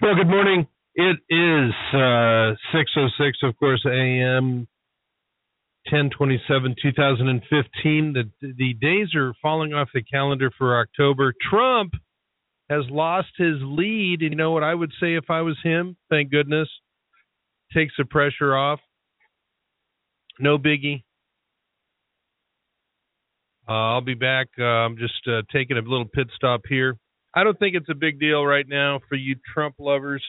Well, good morning. It is 6:06, of course, a.m. 10/27/2015. The days are falling off the calendar for October. Trump has lost his lead. And you know what I would say if I was him? Thank goodness. Takes the pressure off. No biggie. I'll be back. I'm just taking a little pit stop here. I don't think it's a big deal right now for you Trump lovers.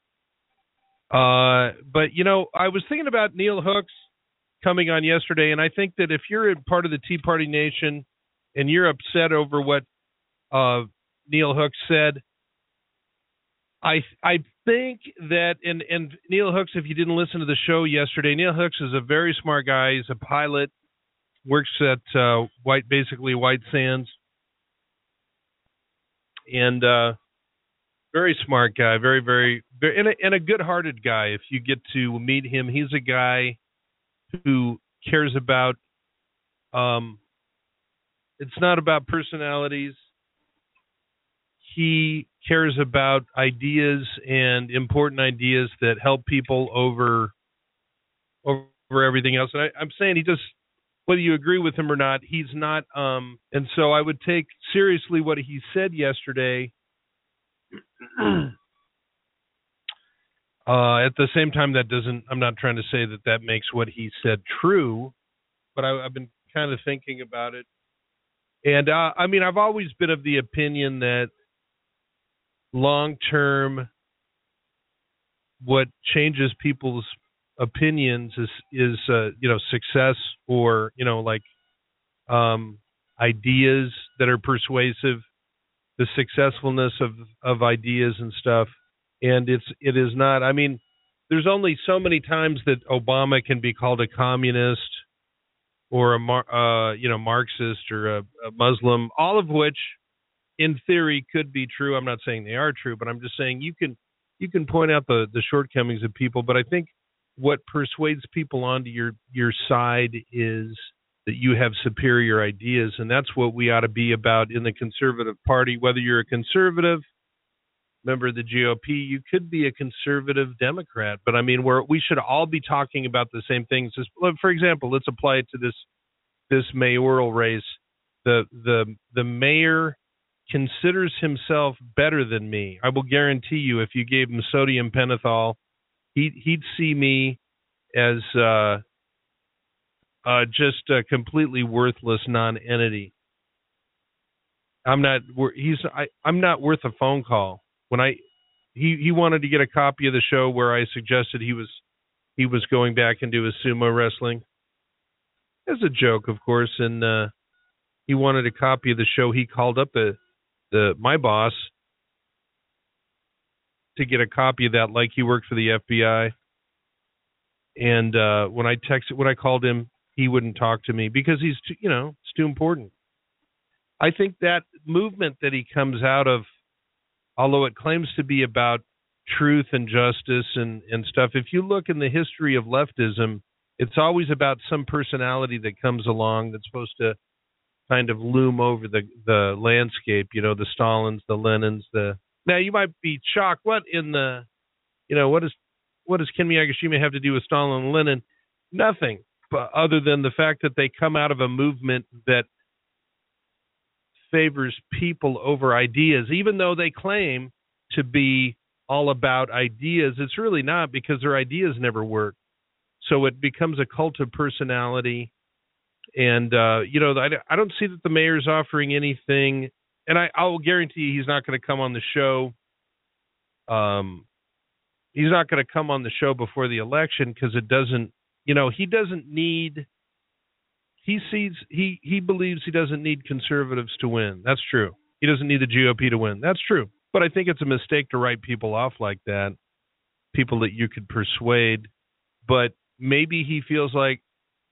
But, you know, I was thinking about Neil Hooks coming on yesterday, and I think that if you're a part of the Tea Party Nation and you're upset over what Neil Hooks said, I think that, and Neil Hooks, if you didn't listen to the show yesterday, Neil Hooks is a very smart guy. He's a pilot, works at basically White Sands, and very smart guy, very, very, very and a good-hearted guy. If you get to meet him, he's a guy who cares about. It's not about personalities. He cares about ideas and important ideas that help people over everything else. And I'm saying he just, whether you agree with him or not, he's not. And so I would take seriously what he said yesterday. At the same time, I'm not trying to say that makes what he said true, but I've been kind of thinking about it. And I mean, I've always been of the opinion that long-term, what changes people's opinions is success or, ideas that are persuasive, the successfulness of ideas and stuff. And it is not, I mean, there's only so many times that Obama can be called a communist or a Marxist or a Muslim, all of which in theory could be true. I'm not saying they are true, but I'm just saying you can point out the shortcomings of people. But I think what persuades people onto your side is that you have superior ideas, and that's what we ought to be about in the conservative party. Whether you're a conservative member of the GOP, you could be a conservative Democrat, but I mean, we should all be talking about the same things. For example, let's apply it to this mayoral race. The mayor considers himself better than me. I will guarantee you, if you gave him sodium pentothal, he'd see me as just a completely worthless non-entity. I'm not worth a phone call. When he wanted to get a copy of the show where I suggested he was going back into his sumo wrestling, as a joke, of course, and he wanted a copy of the show. He called up my boss to get a copy of that, like he worked for the FBI. And when I called him, he wouldn't talk to me because he's it's too important. I think that movement that he comes out of, although it claims to be about truth and justice and stuff, if you look in the history of leftism, it's always about some personality that comes along that's supposed to kind of loom over the landscape, the Stalins, the Lenins, Now, you might be shocked, what does Ken Miyagishima have to do with Stalin and Lenin? Nothing, but other than the fact that they come out of a movement that favors people over ideas, even though they claim to be all about ideas. It's really not, because their ideas never work. So it becomes a cult of personality. And, I don't see that the mayor's offering anything. And I'll guarantee you he's not going to come on the show. He's not going to come on the show before the election because it doesn't, he doesn't need. He believes he doesn't need conservatives to win. That's true. He doesn't need the GOP to win. That's true. But I think it's a mistake to write people off like that, people that you could persuade. But maybe he feels like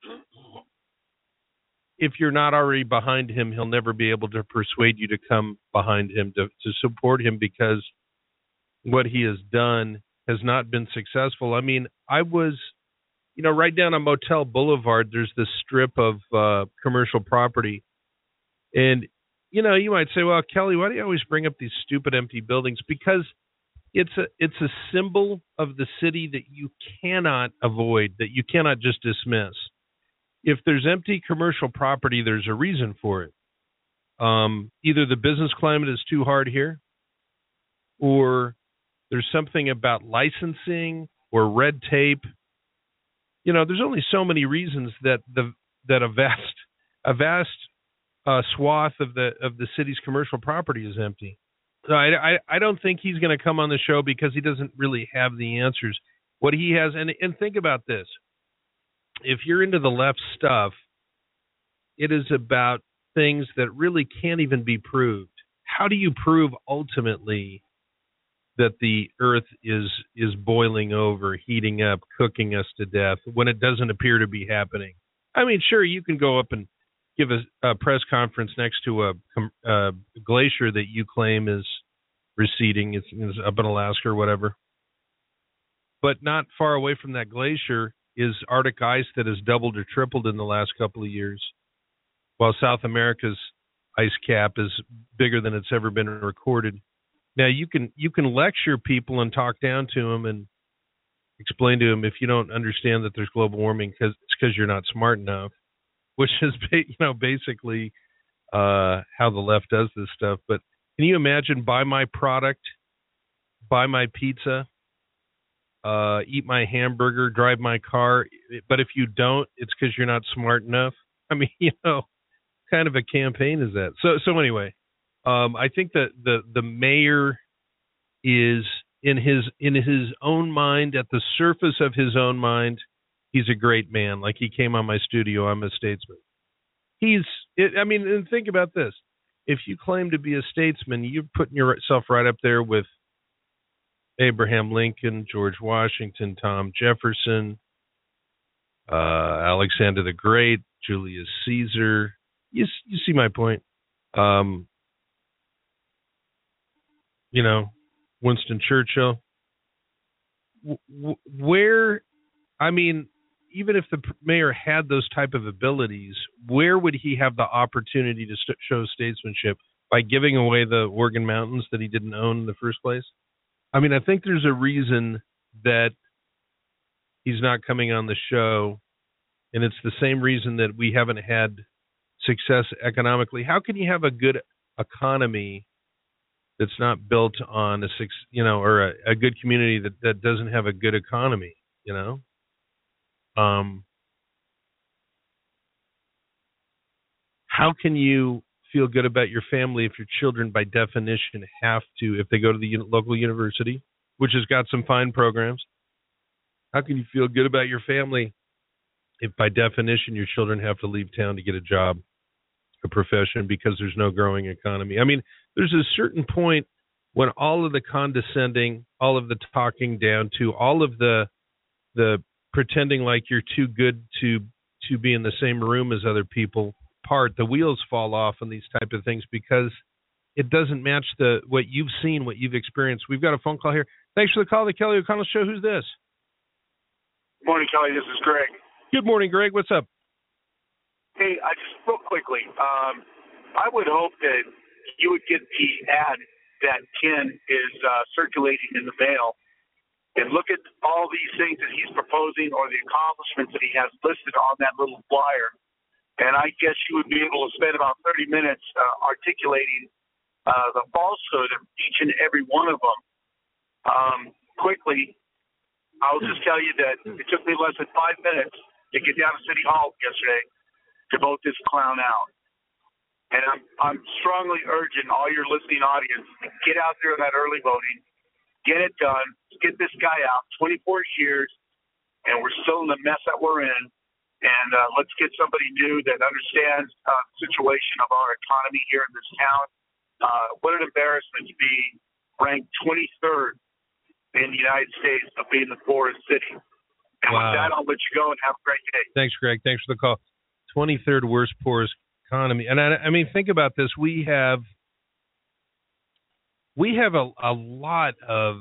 if you're not already behind him, he'll never be able to persuade you to come behind him, to support him, because what he has done has not been successful. I mean, I was... right down on Motel Boulevard, there's this strip of commercial property. And, you might say, well, Kelly, why do you always bring up these stupid empty buildings? Because it's a symbol of the city that you cannot avoid, that you cannot just dismiss. If there's empty commercial property, there's a reason for it. Either the business climate is too hard here, or there's something about licensing or red tape. There's only so many reasons that a vast swath of the city's commercial property is empty. So I don't think he's going to come on the show because he doesn't really have the answers. What he has, and think about this: if you're into the left stuff, it is about things that really can't even be proved. How do you prove ultimately that the earth is boiling over, heating up, cooking us to death when it doesn't appear to be happening? I mean, sure, you can go up and give a press conference next to a glacier that you claim is receding. It's up in Alaska or whatever. But not far away from that glacier is Arctic ice that has doubled or tripled in the last couple of years, while South America's ice cap is bigger than it's ever been recorded. Now, you can lecture people and talk down to them and explain to them if you don't understand that there's global warming because you're not smart enough, which is basically how the left does this stuff. But can you imagine, buy my product, buy my pizza, eat my hamburger, drive my car, but if you don't, it's because you're not smart enough? I mean, kind of a campaign is that? So anyway, I think that the mayor is in his own mind, at the surface of his own mind, he's a great man. Like, he came on my studio, I'm a statesman. And think about this. If you claim to be a statesman, you're putting yourself right up there with Abraham Lincoln, George Washington, Tom Jefferson, Alexander the Great, Julius Caesar. You see my point. Winston Churchill. Even if the mayor had those type of abilities, where would he have the opportunity to show statesmanship? By giving away the Oregon Mountains that he didn't own in the first place? I mean, I think there's a reason that he's not coming on the show, and it's the same reason that we haven't had success economically. How can you have a good economy that's not built on or a good community that doesn't have a good economy? How can you feel good about your family if your children, by definition, have to, if they go to the local university, which has got some fine programs? How can you feel good about your family if, by definition, your children have to leave town to get a job, a profession, because there's no growing economy? I mean, there's a certain point when all of the condescending, all of the talking down to, all of the pretending like you're too good to be in the same room as other people, the wheels fall off on these type of things because it doesn't match what you've seen, what you've experienced. We've got a phone call here. Thanks for the call, the Kelly O'Connell Show. Who's this? Morning, Kelly. This is Greg. Good morning, Greg. What's up? Hey, I just real quickly, I would hope that you would get the ad that Ken is circulating in the mail and look at all these things that he's proposing or the accomplishments that he has listed on that little flyer. And I guess you would be able to spend about 30 minutes articulating the falsehood of each and every one of them. Quickly, I'll just tell you that it took me less than 5 minutes to get down to City Hall yesterday to vote this clown out. And I'm strongly urging all your listening audience to get out there in that early voting, get it done, get this guy out. 24 years, and we're still in the mess that we're in. And let's get somebody new that understands the situation of our economy here in this town. What an embarrassment to be ranked 23rd in the United States of being the poorest city. And With that, I'll let you go and have a great day. Thanks, Greg. Thanks for the call. 23rd worst, poorest economy. And I mean, think about this. We have a lot of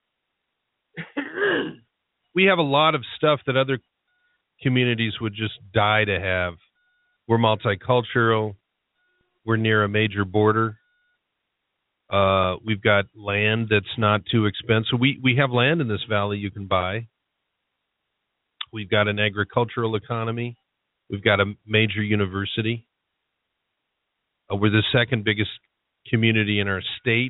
stuff that other communities would just die to have. We're multicultural. We're near a major border. We've got land that's not too expensive. We have land in this valley you can buy. We've got an agricultural economy. We've got a major university. We're the second biggest community in our state.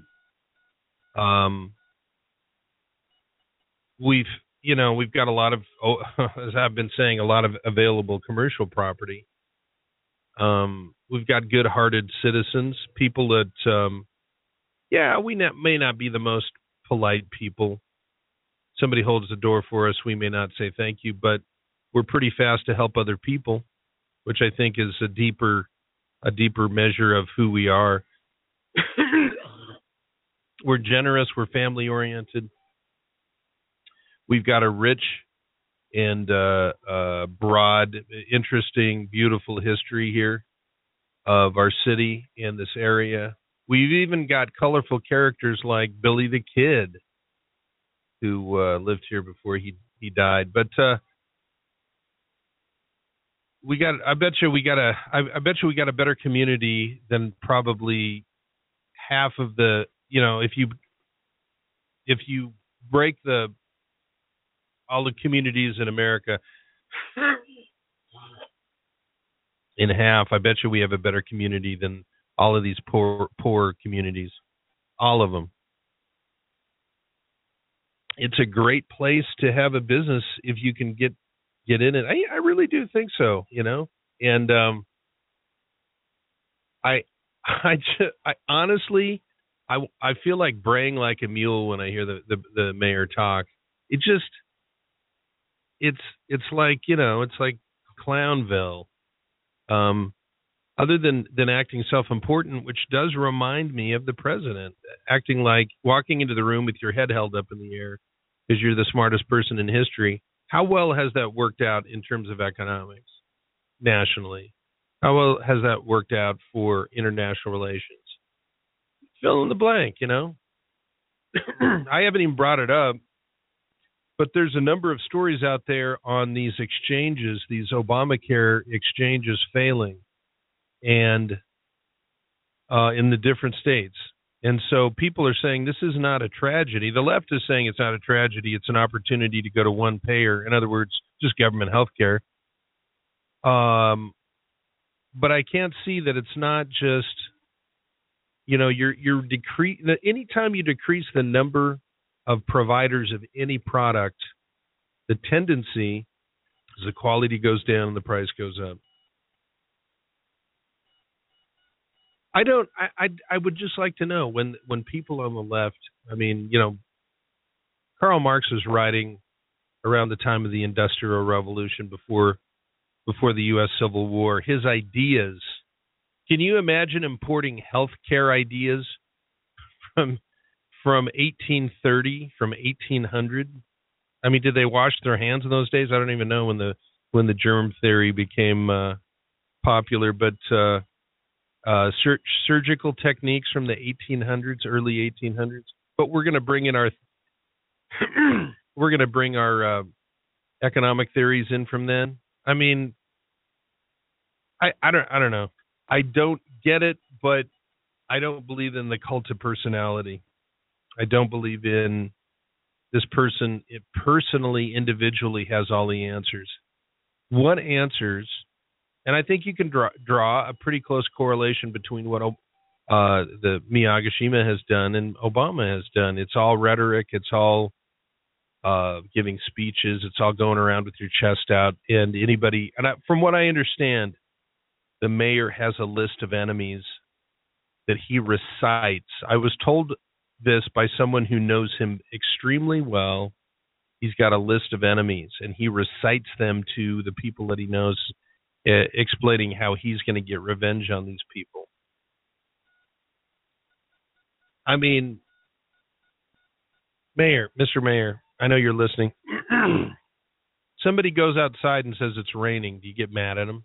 We've got a lot of, as I've been saying, a lot of available commercial property. We've got good-hearted citizens, people that, may not be the most polite people. Somebody holds the door for us, we may not say thank you, but we're pretty fast to help other people, which I think is a deeper measure of who we are. We're generous, we're family-oriented. We've got a rich and broad, interesting, beautiful history here of our city and this area. We've even got colorful characters like Billy the Kid, who lived here before he died. But I bet you we got a better community than probably half of the. If you break all the communities in America in half, I bet you we have a better community than all of these poor communities. All of them. It's a great place to have a business if you can get in it. I really do think so, And I honestly, I feel like braying like a mule when I hear the mayor talk. It's like, it's like Clownville. Other than acting self-important, which does remind me of the president, acting like walking into the room with your head held up in the air because you're the smartest person in history. How well has that worked out in terms of economics nationally? How well has that worked out for international relations? Fill in the blank, I haven't even brought it up, but there's a number of stories out there on these exchanges, these Obamacare exchanges failing, and in the different states. And so people are saying this is not a tragedy. The left is saying it's not a tragedy. It's an opportunity to go to one payer. In other words, just government health care. But I can't see that it's not just, you're anytime you decrease the number of providers of any product, the tendency is the quality goes down and the price goes up. I would just like to know when people on the left, Karl Marx was writing around the time of the Industrial Revolution before the U.S. Civil War, his ideas. Can you imagine importing healthcare ideas from 1830, from 1800? Did they wash their hands in those days? I don't even know when the germ theory became popular, but surgical techniques from the 1800s, early 1800s. But we're going to bring in our economic theories in from then. I don't know. I don't get it, but I don't believe in the cult of personality. I don't believe in this person. It personally, individually has all the answers. What answers? And I think you can draw a pretty close correlation between what the Miyagishima has done and Obama has done. It's all rhetoric. It's all giving speeches. It's all going around with your chest out. And anybody, from what I understand, the mayor has a list of enemies that he recites. I was told this by someone who knows him extremely well. He's got a list of enemies, and he recites them to the people that he knows, explaining how he's going to get revenge on these people. Mayor, Mr. Mayor, I know you're listening. Somebody goes outside and says it's raining. Do you get mad at him?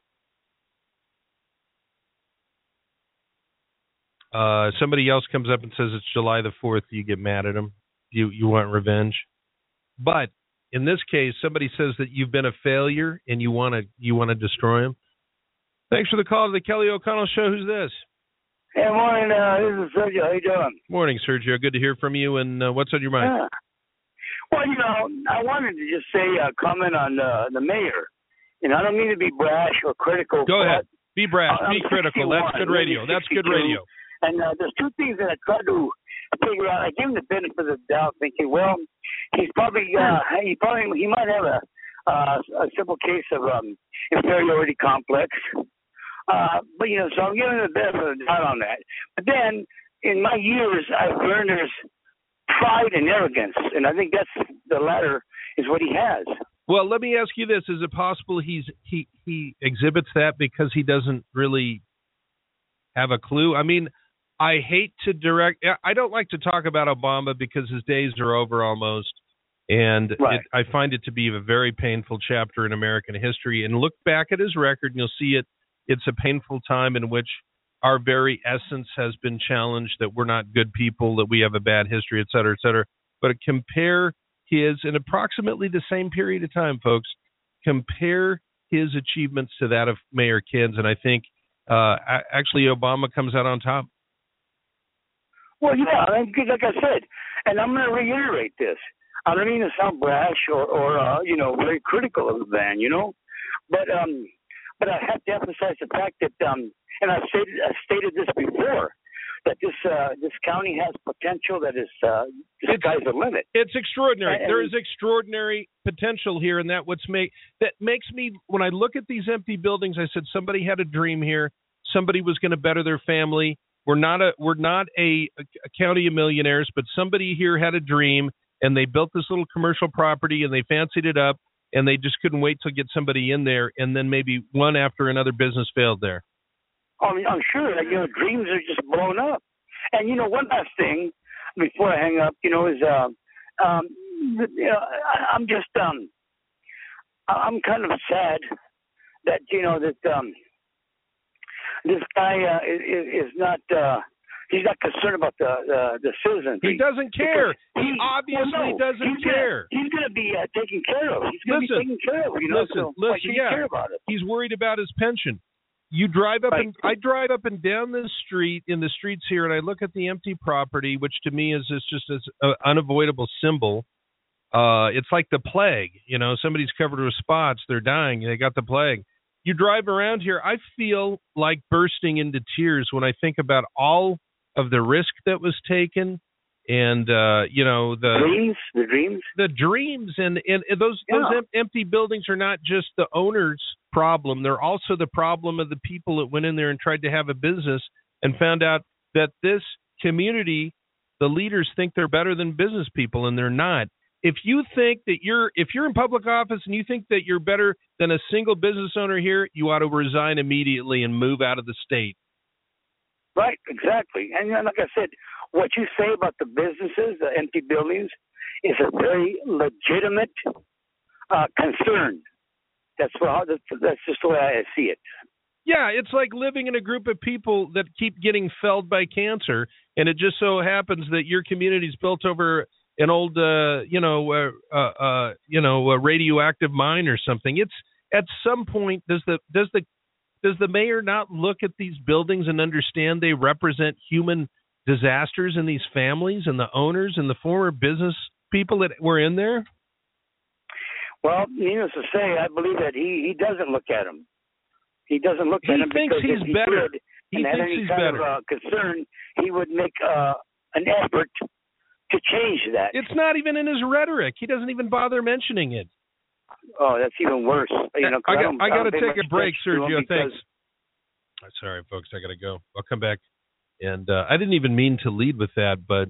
Somebody else comes up and says it's July the 4th. Do you get mad at him? You want revenge? But in this case, somebody says that you've been a failure and you want to destroy him. Thanks for the call to the Kelly O'Connell Show. Who's this? Hey, morning. This is Sergio. How you doing? Morning, Sergio. Good to hear from you. And what's on your mind? Yeah. Well, I wanted to just say comment on the mayor. I don't mean to be brash or critical. Go ahead. Be brash. Be critical. That's good radio. That's good radio. And there's two things that I tried to figure out. I gave him the benefit of the doubt, thinking, well, he's probably he might have a simple case of inferiority complex. But so I'm giving him the benefit of the doubt on that. But then, in my years, I've learned there's pride and arrogance, and I think that's the latter is what he has. Well, let me ask you this: is it possible he exhibits that because he doesn't really have a clue? I mean, I don't like to talk about Obama because his days are over almost, and right. I find it to be a very painful chapter in American history. And look back at his record, and you'll see it's a painful time in which our very essence has been challenged, that we're not good people, that we have a bad history, et cetera, et cetera. But compare his, in approximately the same period of time, folks, compare his achievements to that of Mayor Kins, and I think actually Obama comes out on top. Well, yeah, like I said, and I'm going to reiterate this. I don't mean to sound brash or very critical of the man, but I have to emphasize the fact that, and I've stated this before, that this county has potential that is the sky's the limit. It's extraordinary. There is extraordinary potential here, and that makes me, when I look at these empty buildings, I said somebody had a dream here. Somebody was going to better their family. We're not a county of millionaires, but somebody here had a dream, and they built this little commercial property, and they fancied it up, and they just couldn't wait to get somebody in there, and then maybe one after another business failed there. I'm sure that dreams are just blown up. And one last thing before I hang up, is I'm just I'm kind of sad that this guy is not. He's not concerned about the citizens. He doesn't care. He obviously doesn't care. He's going to be taken care of. He's going to be taken care of. Listen, yeah. Care about it? He's worried about his pension. You drive up and I drive up and down this street in the streets here, and I look at the empty property, which to me is just an unavoidable symbol. It's like the plague. Somebody's covered with spots. They're dying. They got the plague. You drive around here, I feel like bursting into tears when I think about all of the risk that was taken, and the dreams, and those empty buildings are not just the owner's problem; they're also the problem of the people that went in there and tried to have a business and found out that this community, the leaders think they're better than business people, and they're not. If you think that if you're in public office and you think that you're better than a single business owner here, you ought to resign immediately and move out of the state. Right, exactly. And like I said, what you say about the businesses, the empty buildings, is a very legitimate concern. That's just the way I see it. Yeah, it's like living in a group of people that keep getting felled by cancer, and it just so happens that your community's built over an old, a radioactive mine or something. It's at some point, does the mayor not look at these buildings and understand they represent human disasters in these families and the owners and the former business people that were in there? Well, needless to say, I believe that he doesn't look at them. He doesn't look at them because he's if he better. Did, he and thinks had any he's kind better. Of concern, he would make an effort to change that. It's not even in his rhetoric. He doesn't even bother mentioning it. Oh, that's even worse. I got to take a break, Sergio. Thanks. Sorry, folks. I got to go. I'll come back. And I didn't even mean to lead with that, but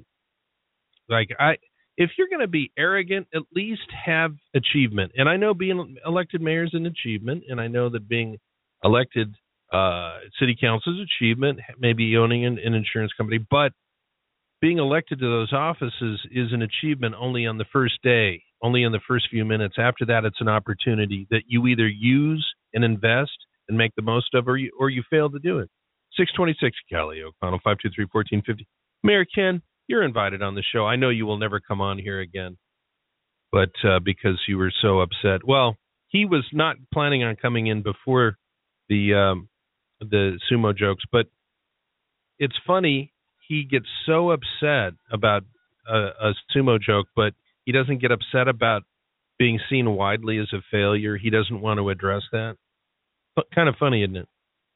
if you're going to be arrogant, at least have achievement. And I know being elected mayor is an achievement, and I know that being elected city council is achievement, maybe owning an insurance company, but being elected to those offices is an achievement only on the first day, only in the first few minutes. After that, it's an opportunity that you either use and invest and make the most of, or you fail to do it. 626 Kelly O'Connell, 523-1450. Mayor Ken, you're invited on the show. I know you will never come on here again, but because you were so upset. Well, he was not planning on coming in before the sumo jokes, but it's funny. He gets so upset about a sumo joke, but he doesn't get upset about being seen widely as a failure. He doesn't want to address that. But kind of funny, isn't it?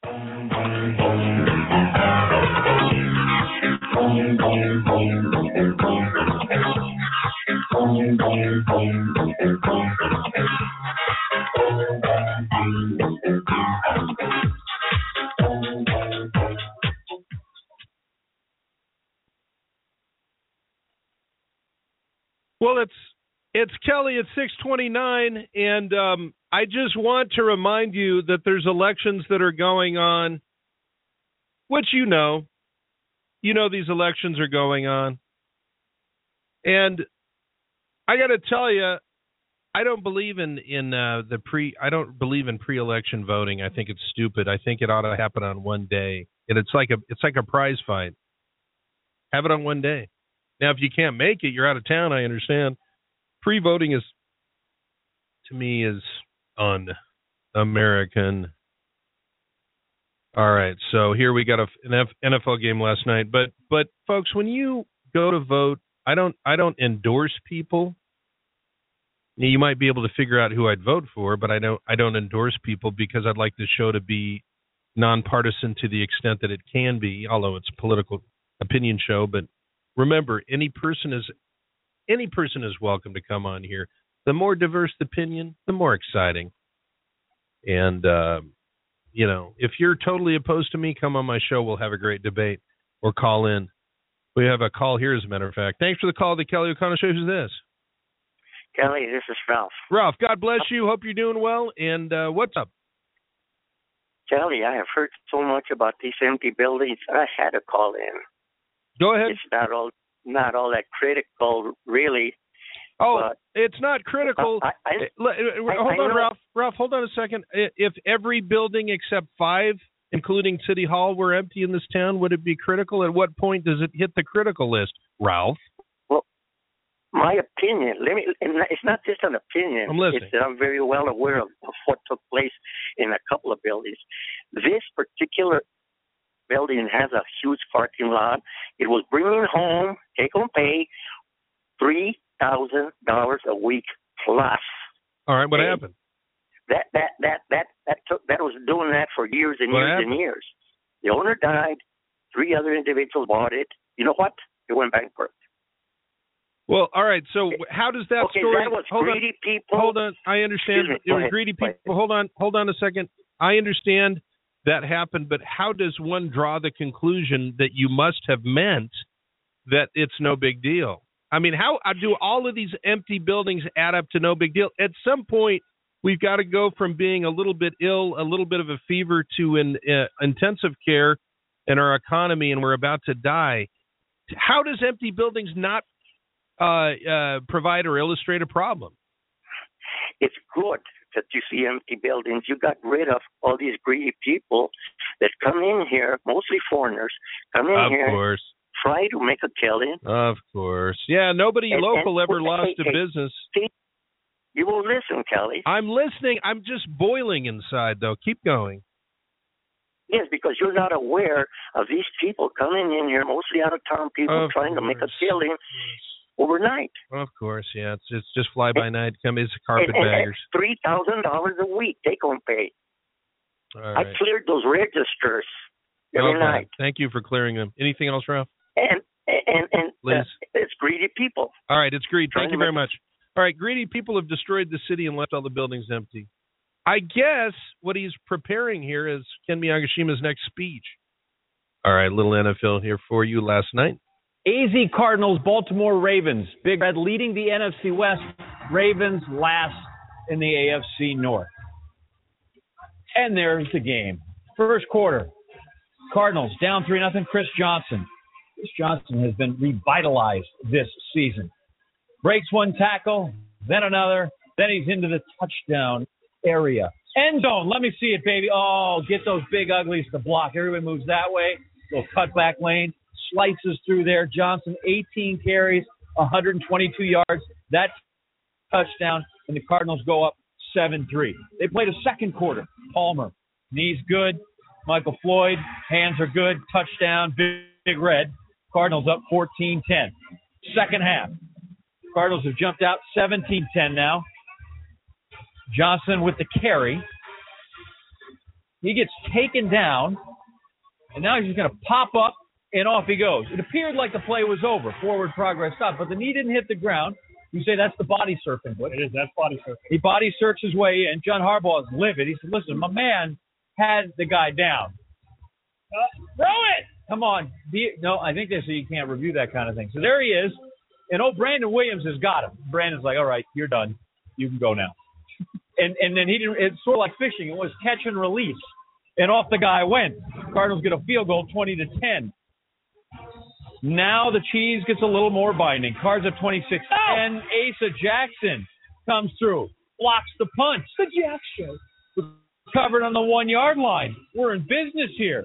Well, it's Kelly at 6:29, and I just want to remind you that there's elections that are going on, which you know these elections are going on, and I got to tell you, I don't believe in pre-election voting. I think it's stupid. I think it ought to happen on one day, and it's like a prize fight. Have it on one day. Now, if you can't make it, you're out of town, I understand. Pre-voting to me, is un-American. All right, so here we got an NFL game last night. But folks, when you go to vote, I don't endorse people. You might be able to figure out who I'd vote for, but I don't endorse people because I'd like the show to be nonpartisan to the extent that it can be, although it's a political opinion show. But remember, any person is welcome to come on here. The more diverse the opinion, the more exciting. And if you're totally opposed to me, come on my show. We'll have a great debate or call in. We have a call here, as a matter of fact. Thanks for the call, the Kelly O'Connell Show. Who's this? Kelly, this is Ralph. Ralph, God bless you. Hope you're doing well. And what's up? Kelly, I have heard so much about these empty buildings. I had to call in. Go ahead. It's not all that critical, really. Oh, it's not critical. Hold on, Ralph. Ralph, hold on a second. If every building except 5, including City Hall, were empty in this town, would it be critical? At what point does it hit the critical list, Ralph? Well, my opinion, it's not just an opinion. I'm listening. It's that I'm very well aware of what took place in a couple of buildings. This particular building has a huge parking lot. It was bringing home, take-home pay, $3,000 a week plus. All right, what happened? That was doing that for years and and years. The owner died. 3 other individuals bought it. You know what? It went bankrupt. Well, all right. So how does that story? That was greedy people. Hold on. I understand. It was greedy people. Hold on a second. I understand that happened, but how does one draw the conclusion that you must have meant that it's no big deal? I mean, how do all of these empty buildings add up to no big deal? At some point, we've got to go from being a little bit ill, a little bit of a fever, to intensive care in our economy, and we're about to die. How does empty buildings not provide or illustrate a problem? It's good that you see empty buildings. You got rid of all these greedy people that come in here, mostly foreigners, come in here. Of course. Try to make a killing. Of course. Yeah, nobody local ever lost a business. See, you will listen, Kelly. I'm listening. I'm just boiling inside, though. Keep going. Yes, because you're not aware of these people coming in here, mostly out-of-town people, trying to make a killing overnight. Of course, yeah. It's just fly-by-night. It's carpetbaggers. $3,000 a week take-home pay. All right. I cleared those registers every night. Thank you for clearing them. Anything else, Ralph? And it's greedy people. All right, it's greed. Thank you very much. All right, greedy people have destroyed the city and left all the buildings empty. I guess what he's preparing here is Ken Miyagashima's next speech. All right, little NFL here for you last night. AZ Cardinals, Baltimore Ravens. Big Red leading the NFC West. Ravens last in the AFC North. And there's the game. First quarter. Cardinals down 3-0. Chris Johnson. Chris Johnson has been revitalized this season. Breaks one tackle, then another, then he's into the touchdown area. End zone, let me see it, baby. Oh, get those big uglies to block. Everyone moves that way. Little cutback lane, slices through there. Johnson, 18 carries, 122 yards. That's touchdown, and the Cardinals go up 7-3. They played a second quarter. Palmer, knees good. Michael Floyd, hands are good, touchdown, big red. Cardinals up 14-10. Second half. Cardinals have jumped out 17-10 now. Johnson with the carry. He gets taken down, and now he's just going to pop up, and off he goes. It appeared like the play was over. Forward progress stopped, but the knee didn't hit the ground. You say that's the body surfing. What? It is. That's body surfing. He body surfs his way in. John Harbaugh is livid. He said, listen, my man had the guy down. Throw it! Come on. No, I think they say you can't review that kind of thing. So there he is. And Brandon Williams has got him. Brandon's like, all right, you're done. You can go now. And then he didn't. It's sort of like fishing. It was catch and release. And off the guy went. Cardinals get a field goal, 20-10. Now the cheese gets a little more binding. Cards up 26-10. Asa Jackson comes through. Blocks the punch. The Jack Show. Covered on the 1-yard line. We're in business here.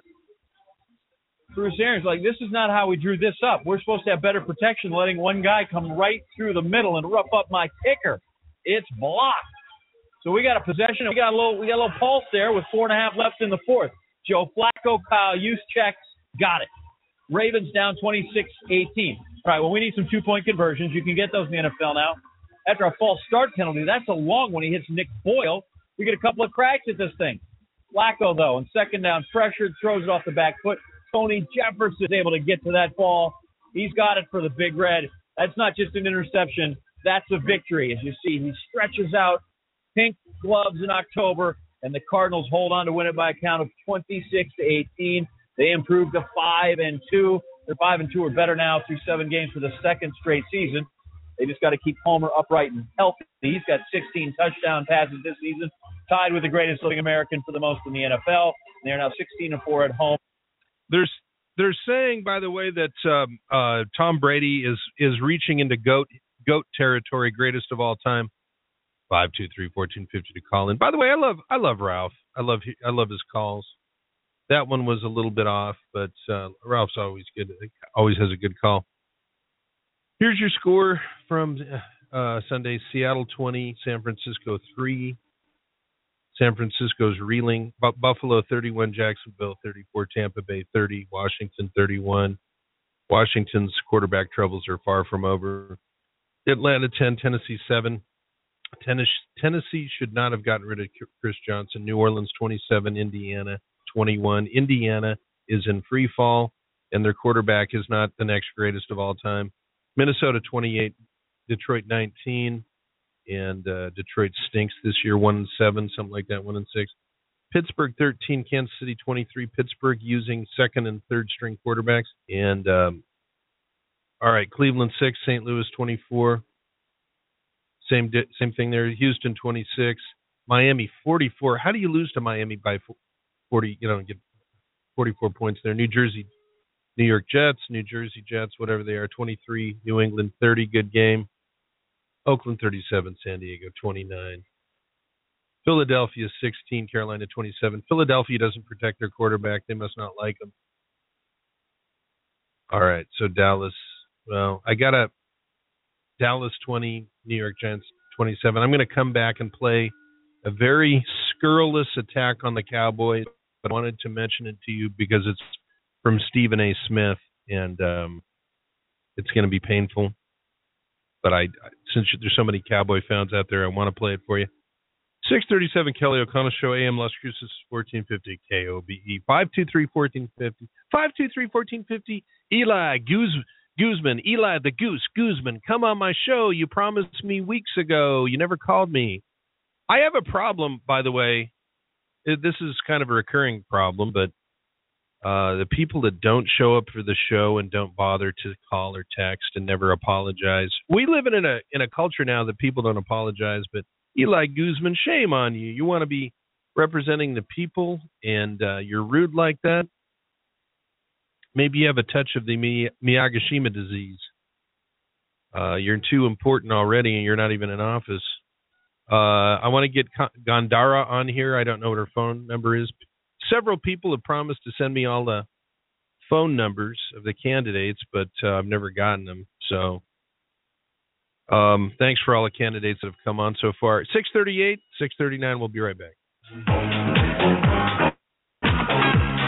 Bruce Arians like, this is not how we drew this up. We're supposed to have better protection, letting one guy come right through the middle and rough up my kicker. It's blocked. So we got a possession. We got a little pulse there with 4.5 left in the fourth. Joe Flacco, Kyle Juszczyk, got it. Ravens down 26-18. All right, well, we need some 2-point conversions. You can get those in the NFL now. After a false start penalty, that's a long one. He hits Nick Boyle. We get a couple of cracks at this thing. Flacco, though, on second down, pressured, throws it off the back foot. Tony Jefferson is able to get to that ball. He's got it for the Big Red. That's not just an interception. That's a victory. As you see, he stretches out pink gloves in October, and the Cardinals hold on to win it by a count of 26-18. They improved to 5-2. They're 5-2 or better now through 7 games for the second straight season. They just got to keep Homer upright and healthy. He's got 16 touchdown passes this season, tied with the greatest living American for the most in the NFL. They're now 16-4 at home. They're saying, by the way, that Tom Brady is reaching into goat territory, greatest of all time. 523-1450 to call in. By the way, I love Ralph. I love his calls. That one was a little bit off, but Ralph's always good. Always has a good call. Here's your score from Sunday: Seattle 20, San Francisco 3. San Francisco's reeling. Buffalo 31, Jacksonville 34, Tampa Bay 30, Washington 31. Washington's quarterback troubles are far from over. Atlanta 10, Tennessee 7. Tennessee should not have gotten rid of Chris Johnson. New Orleans 27, Indiana 21. Indiana is in free fall, and their quarterback is not the next greatest of all time. Minnesota 28, Detroit 19. And Detroit stinks this year, 1-7, something like that, 1-6. Pittsburgh 13, Kansas City 23. Pittsburgh using second and third string quarterbacks. And all right, Cleveland 6, St. Louis 24. Same thing there. Houston 26, Miami 44. How do you lose to Miami by 40? You don't get 44 points there. New York Jets, New Jersey Jets, whatever they are, 23. New England 30. Good game. Oakland 37, San Diego 29. Philadelphia 16, Carolina 27. Philadelphia doesn't protect their quarterback. They must not like him. All right, so Dallas. Well, I got a Dallas 20, New York Giants 27. I'm going to come back and play a very scurrilous attack on the Cowboys, but I wanted to mention it to you because it's from Stephen A. Smith, and it's going to be painful. But since there's so many Cowboy fans out there, I want to play it for you. 637 Kelly O'Connell Show, AM Las Cruces, 1450 KOBE. 523-1450. 523-1450. Eli Guzman. Eli the Goose Guzman. Come on my show. You promised me weeks ago. You never called me. I have a problem, by the way. This is kind of a recurring problem, but the people that don't show up for the show and don't bother to call or text and never apologize. We live in a culture now that people don't apologize, but Eli Guzman, shame on you. You want to be representing the people and you're rude like that? Maybe you have a touch of the Miyagishima disease. You're too important already and you're not even in office. I want to get Gandara on here. I don't know what her phone number is. Several people have promised to send me all the phone numbers of the candidates, but I've never gotten them. So thanks for all the candidates that have come on so far. 638, 639, we'll be right back.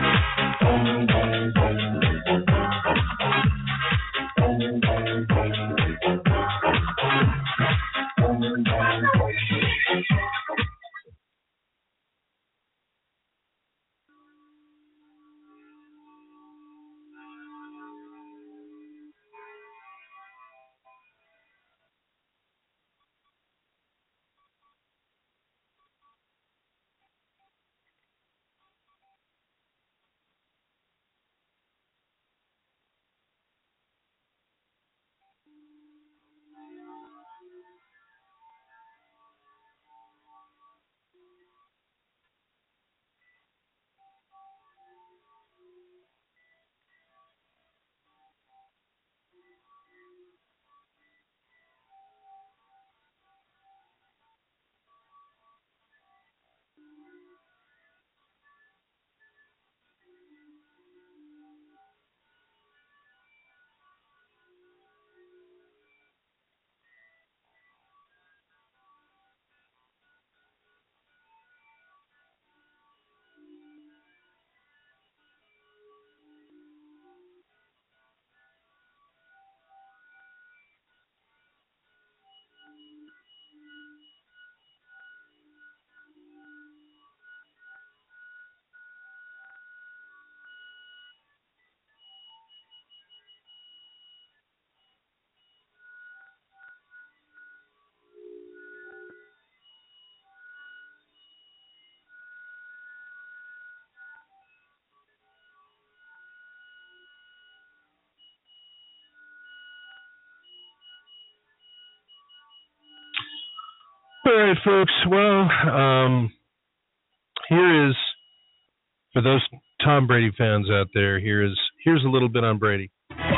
All right, folks. Well, here is, for those Tom Brady fans out there, here's a little bit on Brady.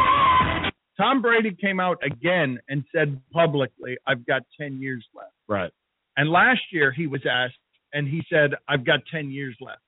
Tom Brady came out again and said publicly, I've got 10 years left. Right. And last year he was asked, and he said, I've got 10 years left.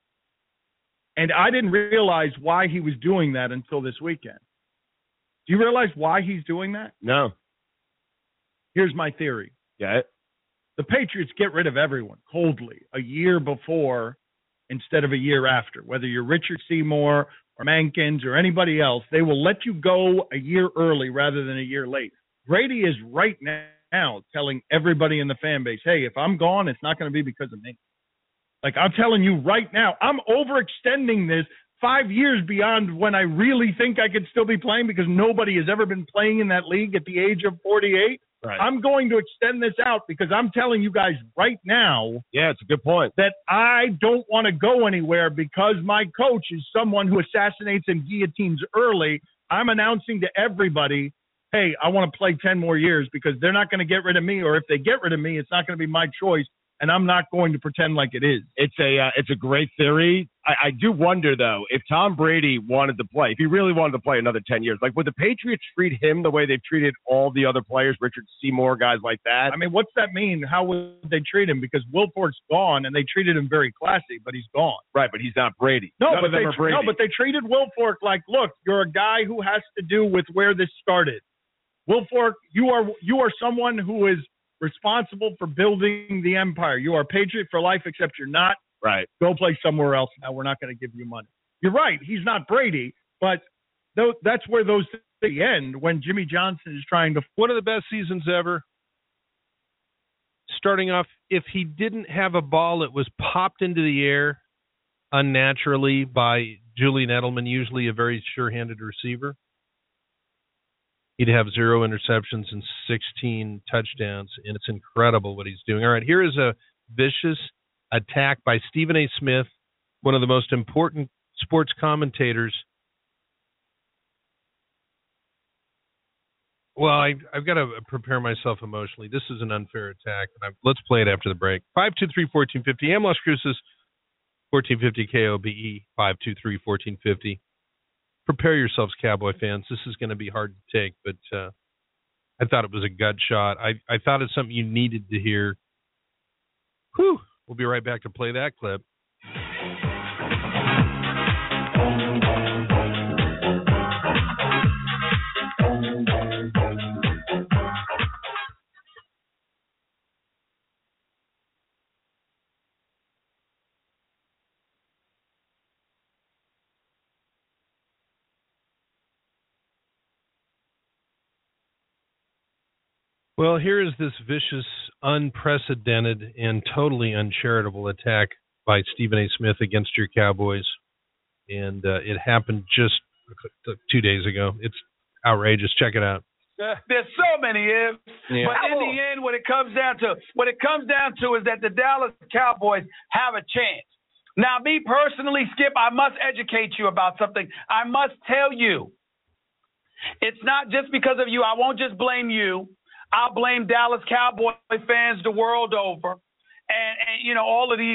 And I didn't realize why he was doing that until this weekend. Do you realize why he's doing that? No. Here's my theory. Yeah. The Patriots get rid of everyone coldly a year before instead of a year after. Whether you're Richard Seymour or Mankins or anybody else, they will let you go a year early rather than a year late. Brady is right now telling everybody in the fan base, hey, if I'm gone, it's not going to be because of me. Like, I'm telling you right now, I'm overextending this 5 years beyond when I really think I could still be playing because nobody has ever been playing in that league at the age of 48. Right. I'm going to extend this out because I'm telling you guys right now. Yeah, it's a good point. That I don't want to go anywhere because my coach is someone who assassinates and guillotines early. I'm announcing to everybody, hey, I want to play 10 more years because they're not going to get rid of me, or if they get rid of me, it's not going to be my choice. And I'm not going to pretend like it is. It's a great theory. I do wonder, though, if Tom Brady wanted to play, if he really wanted to play another 10 years, like, would the Patriots treat him the way they've treated all the other players, Richard Seymour, guys like that? I mean, what's that mean? How would they treat him? Because Wilfork's gone, and they treated him very classy, but he's gone. Right, but he's not Brady. No, but they treated Wilfork like, look, you're a guy who has to do with where this started. Wilfork, you are someone who is responsible for building the empire. You are a Patriot for life, except you're not. Right. Go play somewhere else now. We're not going to give you money. You're right. He's not Brady, but that's where those things end when Jimmy Johnson is trying to. One of the best seasons ever. Starting off, if he didn't have a ball, it was popped into the air unnaturally by Julian Edelman, usually a very sure-handed receiver. He'd have 0 interceptions and 16 touchdowns, and it's incredible what he's doing. All right, here is a vicious attack by Stephen A. Smith, one of the most important sports commentators. Well, I've got to prepare myself emotionally. This is an unfair attack. Let's play it after the break. 523-1450. I'm Las Cruces, 1450 KOBE, 523-1450. Prepare yourselves, Cowboy fans. This is going to be hard to take, but I thought it was a gut shot. I thought it's something you needed to hear. Whew. We'll be right back to play that clip. Well, here is this vicious, unprecedented, and totally uncharitable attack by Stephen A. Smith against your Cowboys. And it happened just 2 days ago. It's outrageous. Check it out. There's so many ifs, but in the end, what it comes down to is that the Dallas Cowboys have a chance. Now, me personally, Skip, I must educate you about something. I must tell you, it's not just because of you. I won't just blame you. I'll blame Dallas Cowboy fans the world over, and you know, all of these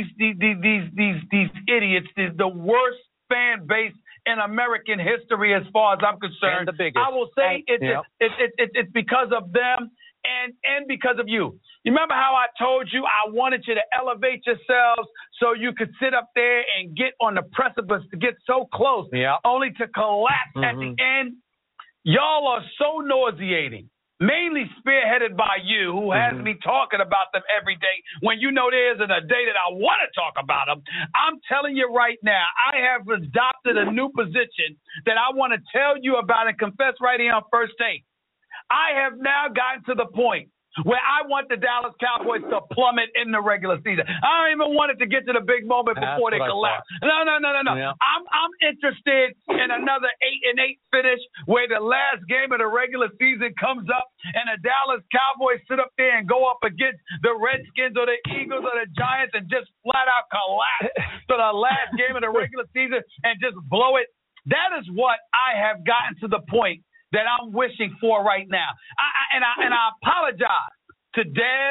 idiots. The worst fan base in American history, as far as I'm concerned. And the biggest. I will say it's because of them and because of you. You remember how I told you I wanted you to elevate yourselves so you could sit up there and get on the precipice to get so close, only to collapse at the end. Y'all are so nauseating. Mainly spearheaded by you, who has me talking about them every day when you know there isn't a day that I want to talk about them. I'm telling you right now, I have adopted a new position that I want to tell you about and confess right here on First Take. I have now gotten to the point where I want the Dallas Cowboys to plummet in the regular season. I don't even want it to get to the big moment before they collapse. No. Yeah. I'm interested in another 8-8 finish where the last game of the regular season comes up and the Dallas Cowboys sit up there and go up against the Redskins or the Eagles or the Giants and just flat out collapse to the last game of the regular season and just blow it. That is what I have gotten to the point that I'm wishing for right now. I apologize to Dez,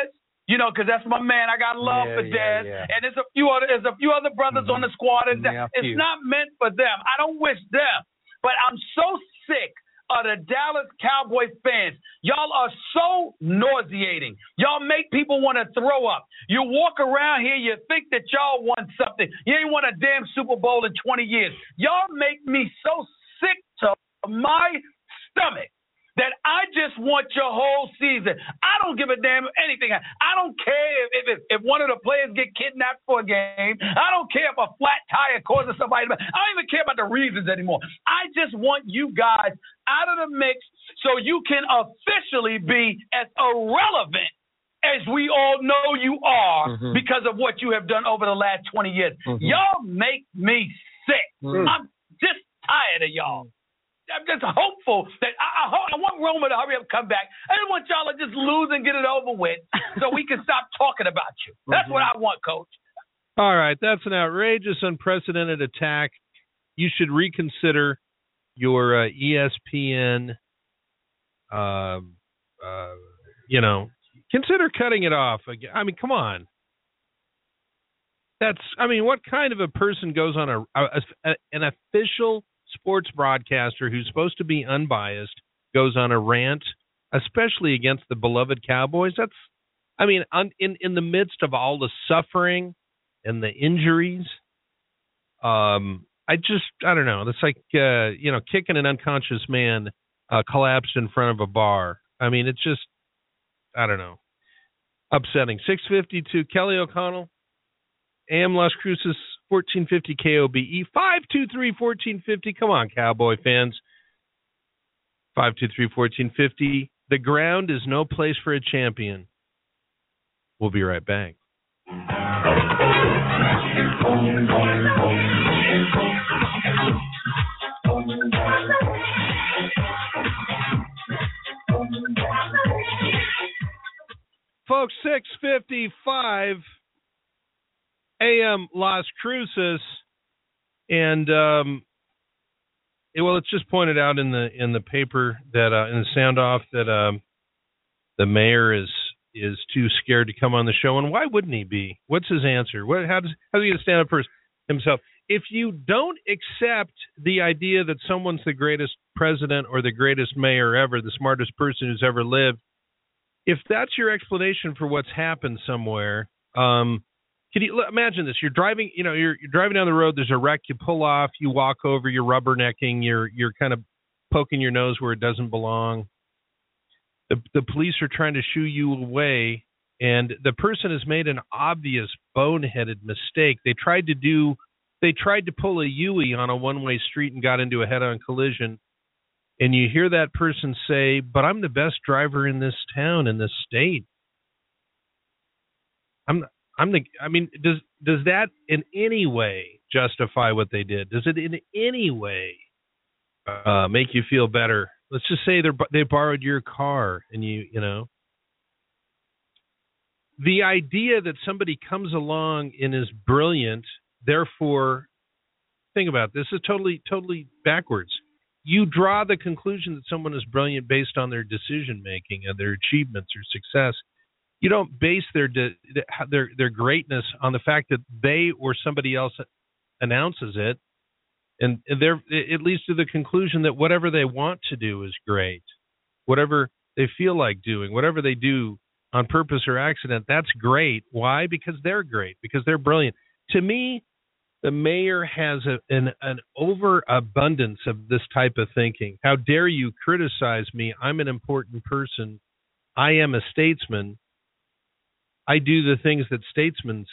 You know, because that's my man. I got love for Dez, and there's a few other brothers on the squad. It's not meant for them. I don't wish them, but I'm so sick of the Dallas Cowboys fans. Y'all are so nauseating. Y'all make people want to throw up. You walk around here, you think that y'all won something. You ain't won a damn Super Bowl in 20 years. Y'all make me so sick to my stomach that I just want your whole season. I don't give a damn anything. I don't care if one of the players get kidnapped for a game. I don't care if a flat tire causes somebody. I don't even care about the reasons anymore. I just want you guys out of the mix so you can officially be as irrelevant as we all know you are because of what you have done over the last 20 years. Y'all make me sick. I'm just tired of y'all. I'm just hopeful that I want Roman to hurry up and come back. I just want y'all to just lose and get it over with so we can stop talking about you. That's what I want, Coach. All right. That's an outrageous, unprecedented attack. You should reconsider your ESPN, consider cutting it off. I mean, come on. What kind of a person goes on an official sports broadcaster who's supposed to be unbiased goes on a rant, especially against the beloved Cowboys? In the midst of all the suffering and the injuries, I don't know. It's like, kicking an unconscious man collapsed in front of a bar. I mean, it's just, I don't know, upsetting. 652, Kelly O'Connell, AM Las Cruces, 1450 KOBE, 523-1450. Come on, Cowboy fans. 523-1450. The ground is no place for a champion. We'll be right back. Folks, 655 AM Las Cruces, and it's just pointed out in the paper that in the sound off that the mayor is too scared to come on the show, and why wouldn't he be? What's his answer? How's he going to stand up for himself? If you don't accept the idea that someone's the greatest president or the greatest mayor ever, the smartest person who's ever lived, if that's your explanation for what's happened somewhere, can you imagine this? You're driving, you're driving down the road. There's a wreck. You pull off. You walk over. You're rubbernecking. You're kind of poking your nose where it doesn't belong. The police are trying to shoo you away, and the person has made an obvious boneheaded mistake. They tried to pull a Yui on a one-way street and got into a head-on collision. And you hear that person say, "But I'm the best driver in this town, in this state." Does that in any way justify what they did? Does it in any way make you feel better? Let's just say they borrowed your car, and the idea that somebody comes along and is brilliant, therefore, think about this, is totally backwards. You draw the conclusion that someone is brilliant based on their decision making and their achievements or success. You don't base their greatness on the fact that they or somebody else announces it, and it leads to the conclusion that whatever they want to do is great, whatever they feel like doing, whatever they do on purpose or accident, that's great. Why? Because they're great, because they're brilliant. To me, the mayor has an overabundance of this type of thinking. How dare you criticize me? I'm an important person. I am a statesman. I do the things that statesmans,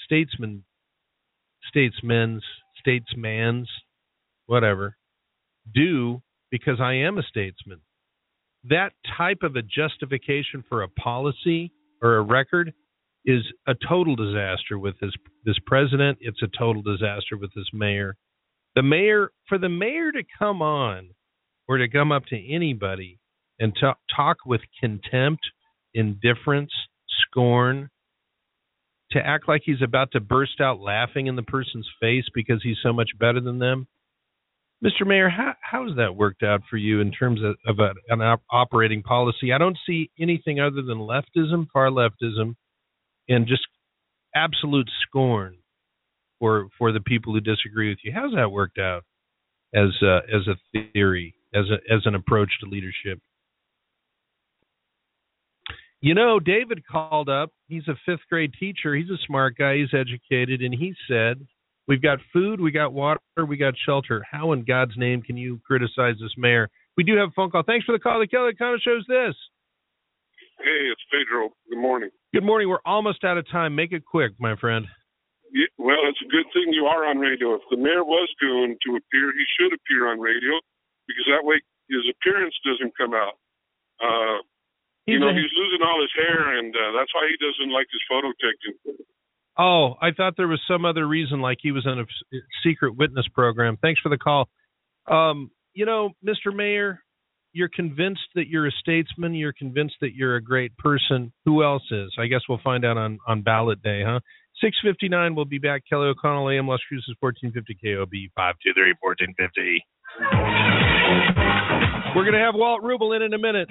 whatever, do because I am a statesman. That type of a justification for a policy or a record is a total disaster with this president. It's a total disaster with this mayor. For the mayor to come on or to come up to anybody and talk with contempt, indifference, scorn, to act like he's about to burst out laughing in the person's face because he's so much better than them. Mr. Mayor, how has that worked out for you in terms of an operating policy? I don't see anything other than leftism, far leftism, and just absolute scorn for the people who disagree with you. How's that worked out as a theory, as an approach to leadership? You know, David called up. He's a 5th grade teacher. He's a smart guy. He's educated, and he said, "We've got food, we got water, we got shelter. How in God's name can you criticize this mayor?" We do have a phone call. Thanks for the call. The Kelly O'Connell Show's this. Hey, it's Pedro. Good morning. Good morning. We're almost out of time. Make it quick, my friend. Yeah, well, it's a good thing you are on radio. If the mayor was going to appear, he should appear on radio, because that way his appearance doesn't come out. He's losing all his hair, and that's why he doesn't like his photo taken. Oh, I thought there was some other reason, like he was in a secret witness program. Thanks for the call. Mr. Mayor, you're convinced that you're a statesman. You're convinced that you're a great person. Who else is? I guess we'll find out on ballot day, huh? 6:59, we'll be back. Kelly O'Connell, AM Las Cruces, 1450 KOB, 523-1450. We're going to have Walt Rubel in a minute.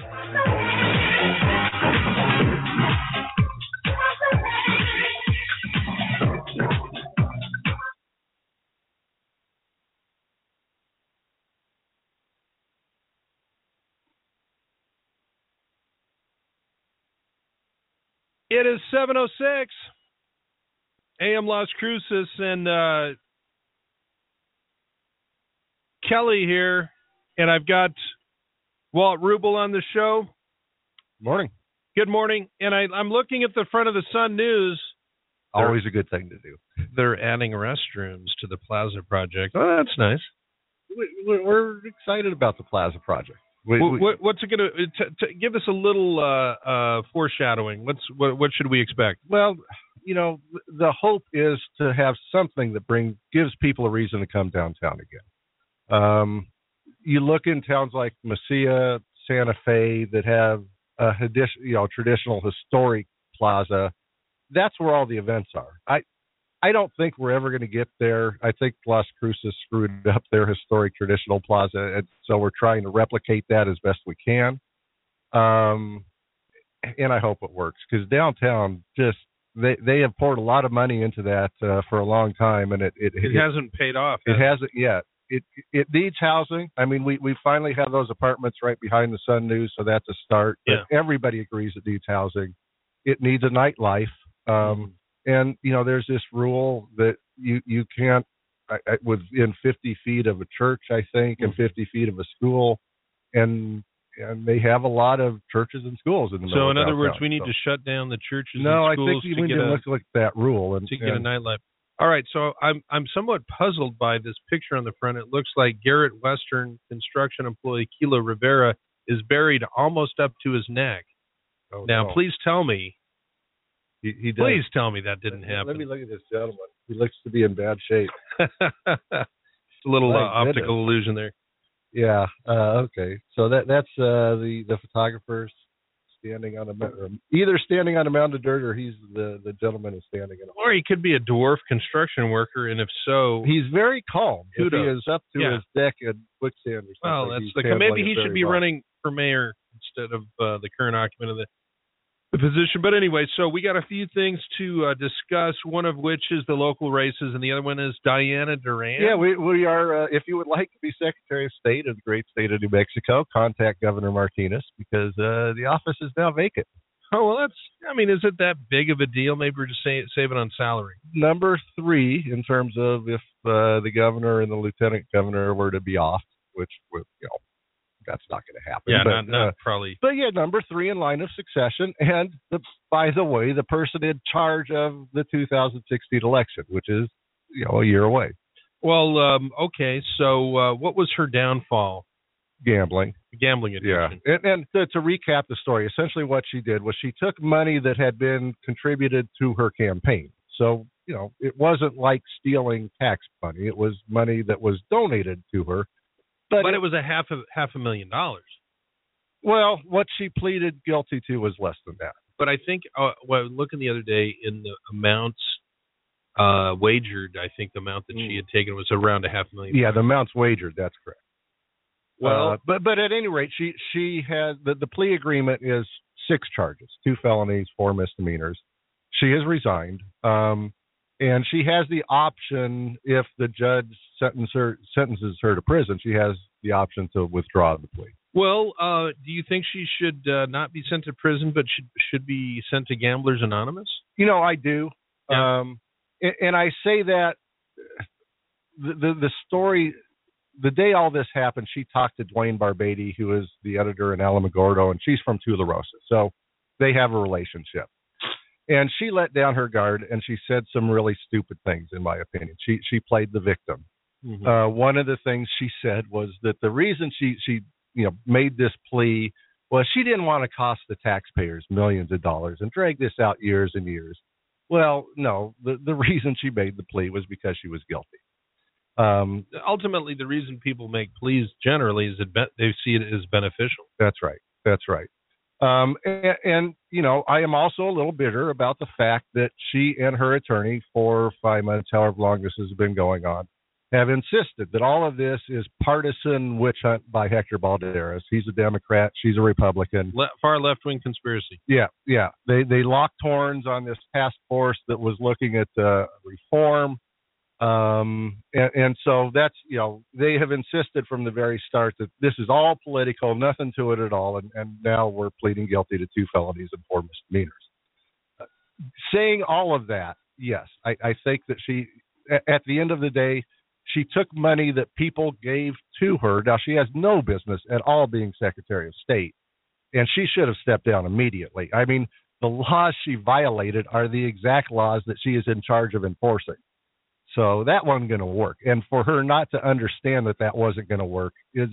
It is 7:06, AM Las Cruces, and Kelly here, and I've got Walt Rubel on the show. Morning. Good morning. And I'm looking at the front of the Sun News. Always a good thing to do. They're adding restrooms to the Plaza project. Oh, that's nice. We're excited about the Plaza project. What's it going to give us a little foreshadowing? What should we expect? Well, the hope is to have something that gives people a reason to come downtown again. You look in towns like Mesilla, Santa Fe that have a traditional historic plaza. That's where all the events are. I don't think we're ever going to get there. I think Las Cruces screwed up their historic traditional plaza, and so we're trying to replicate that as best we can. And I hope it works, because downtown they have poured a lot of money into that for a long time, and it hasn't paid off. It hasn't yet. It needs housing. I mean, we finally have those apartments right behind the Sun News, so that's a start. Yeah. But everybody agrees it needs housing. It needs a nightlife. And, there's this rule that you can't, within 50 feet of a church, I think, and 50 feet of a school. And they have a lot of churches and schools in the middle. So, in other words, we need to shut down the churches and schools. No, I think we need to look at that rule. To get a nightlife. All right, so I'm somewhat puzzled by this picture on the front. It looks like Garrett Western construction employee Kilo Rivera is buried almost up to his neck. Oh, now, no. Please tell me. He Please tell me that didn't happen. Let me look at this gentleman. He looks to be in bad shape. A little optical illusion there. Yeah. Okay. So that's the photographers standing on either standing on a mound of dirt, or he's the gentleman is standing in. Or he could be a dwarf construction worker, and if so, he's very calm. Kudos. If he is up to his deck in quicksand or something. Well, that's maybe he should be running for mayor instead of the current occupant of the position. But anyway, so we got a few things to discuss, one of which is the local races, and the other one is Diana Duran. Yeah, we are, if you would like to be Secretary of State of the great state of New Mexico, contact Governor Martinez, because the office is now vacant. Oh, well, is it that big of a deal? Maybe we're just saving on salary. Number 3, in terms of if the governor and the lieutenant governor were to be off, which, that's not going to happen. Yeah, not probably. But yeah, number 3 in line of succession, and by the way, the person in charge of the 2016 election, which is a year away. Well, okay. So, what was her downfall? Gambling addiction. Yeah, and to recap the story, essentially what she did was she took money that had been contributed to her campaign. So it wasn't like stealing tax money; it was money that was donated to her. But it was a half a $1 million. Well, what she pleaded guilty to was less than that. But I think, looking the other day in the amounts wagered, I think the amount that she had taken was around a $500,000. Yeah, the amounts wagered, that's correct. Well, but at any rate, she had the plea agreement is 6 charges, 2 felonies, 4 misdemeanors. She has resigned, and she has the option, if the judge sentences her to prison, she has the option to withdraw the plea. Well, do you think she should not be sent to prison, but should be sent to Gamblers Anonymous? I do. Yeah. And I say that the story, the day all this happened, she talked to Dwayne Barbady, who is the editor in Alamogordo, and she's from Tularosa. So they have a relationship. And she let down her guard, and she said some really stupid things, in my opinion. She played the victim. Mm-hmm. One of the things she said was that the reason she made this plea was she didn't want to cost the taxpayers millions of dollars and drag this out years and years. Well, no, the reason she made the plea was because she was guilty. Ultimately, the reason people make pleas generally is that they see it as beneficial. That's right. And I am also a little bitter about the fact that she and her attorney, 4 or 5 months, however long this has been going on, have insisted that all of this is partisan witch hunt by Hector Balderas. He's a Democrat. She's a Republican. Far left-wing conspiracy. Yeah. They locked horns on this task force that was looking at reform. And so that's, they have insisted from the very start that this is all political, nothing to it at all. And now we're pleading guilty to 2 felonies and 4 misdemeanors. Saying all of that, yes, I think that she, at the end of the day, she took money that people gave to her. Now, she has no business at all being Secretary of State, and she should have stepped down immediately. I mean, the laws she violated are the exact laws that she is in charge of enforcing. So that wasn't going to work. And for her not to understand that wasn't going to work is,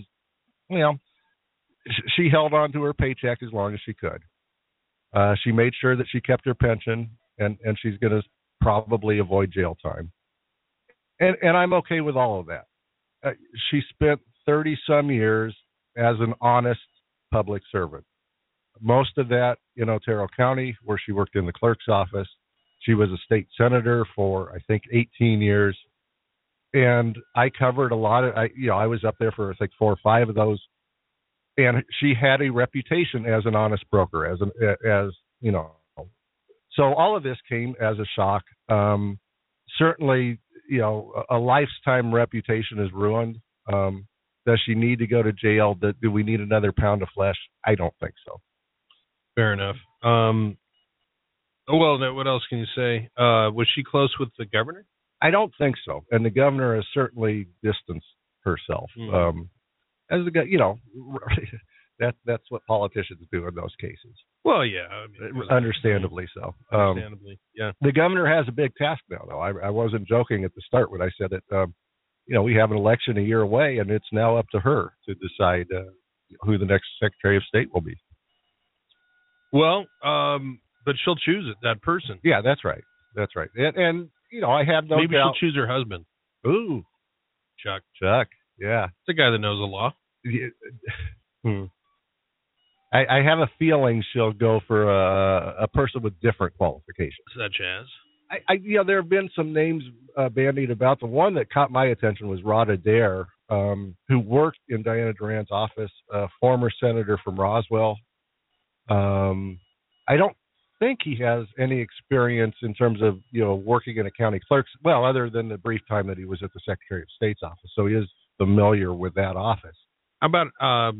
she held on to her paycheck as long as she could. She made sure that she kept her pension, and she's going to probably avoid jail time. And I'm okay with all of that. She spent 30-some years as an honest public servant. Most of that in Otero County, where she worked in the clerk's office. She was a state senator for, I think, 18 years. And I covered a lot of, I was up there for, I think, 4 or 5 of those. And she had a reputation as an honest broker, as So all of this came as a shock. Certainly, a lifetime reputation is ruined. Does she need to go to jail? Do we need another pound of flesh? I don't think so. Fair enough. Well, what else can you say? Was she close with the governor? I don't think so. And the governor has certainly distanced herself. As the guy, that's what politicians do in those cases. Well, yeah. Understandably so. Understandably, yeah. The governor has a big task now, though. I wasn't joking at the start when I said that, we have an election a year away, and it's now up to her to decide who the next Secretary of State will be. Well, but she'll choose that person. Yeah, that's right. And I have no doubt. Maybe she'll choose her husband. Ooh. Chuck. Yeah. It's a guy that knows the law. I have a feeling she'll go for a person with different qualifications. Such as? There have been some names bandied about. The one that caught my attention was Rod Adair, who worked in Diana Duran's office, a former senator from Roswell. I don't think he has any experience in terms of, working in a county clerk's, well, other than the brief time that he was at the Secretary of State's office. So he is familiar with that office. How about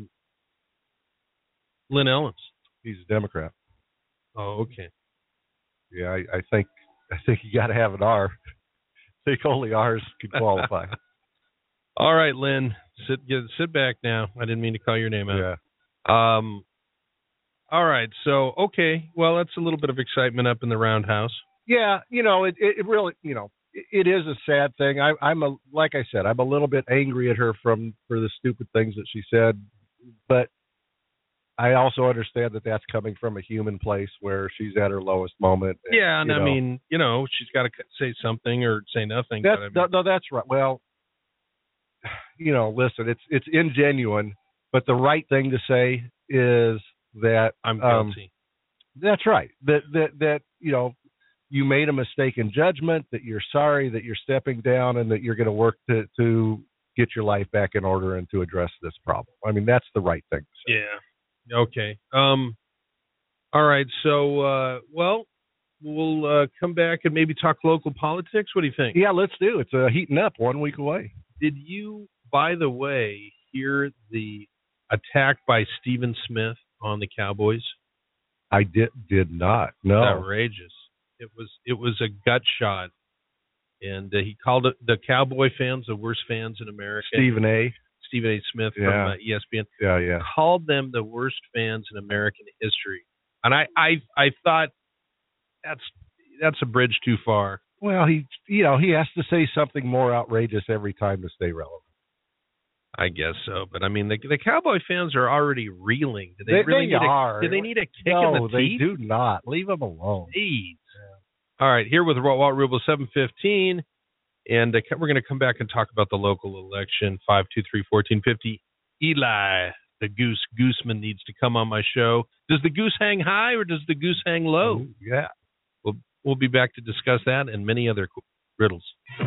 Lynn Ellens? He's a Democrat. Oh, okay. Yeah, I think you got to have an R. I think only R's can qualify. All right, Lynn, sit back now. I didn't mean to call your name out. Yeah. All right, so okay, well, that's a little bit of excitement up in the roundhouse. Yeah, it really, it is a sad thing. Like I said, I'm a little bit angry at her for the stupid things that she said, but I also understand that that's coming from a human place where she's at her lowest moment. Yeah, and I mean, she's got to say something or say nothing. No, that's right. Well, listen, it's ingenuine, but the right thing to say is that I'm guilty. That's right. That you made a mistake in judgment, that you're sorry, that you're stepping down, and that you're going to work to get your life back in order and to address this problem. I mean, that's the right thing to say. Yeah. Okay. All right. So, we'll come back and maybe talk local politics. What do you think? Yeah, let's do it. It's heating up 1 week away. Did you, by the way, hear the attack by Stephen Smith on the Cowboys? I did not. No. Outrageous. It was a gut shot, and he called it the Cowboy fans the worst fans in America. Stephen A. Smith from ESPN. Yeah. Called them the worst fans in American history, and I thought that's a bridge too far. Well, he has to say something more outrageous every time to stay relevant. I guess so, but I mean the Cowboy fans are already reeling. Do they really need a kick in the teeth? No, they do not. Leave them alone. Please. Yeah. All right, here with Walt Rubel, 7:15, and we're going to come back and talk about the local election. 523-1450. Eli, the Gooseman needs to come on my show. Does the goose hang high or does the goose hang low? Yeah. We'll be back to discuss that and many other riddles.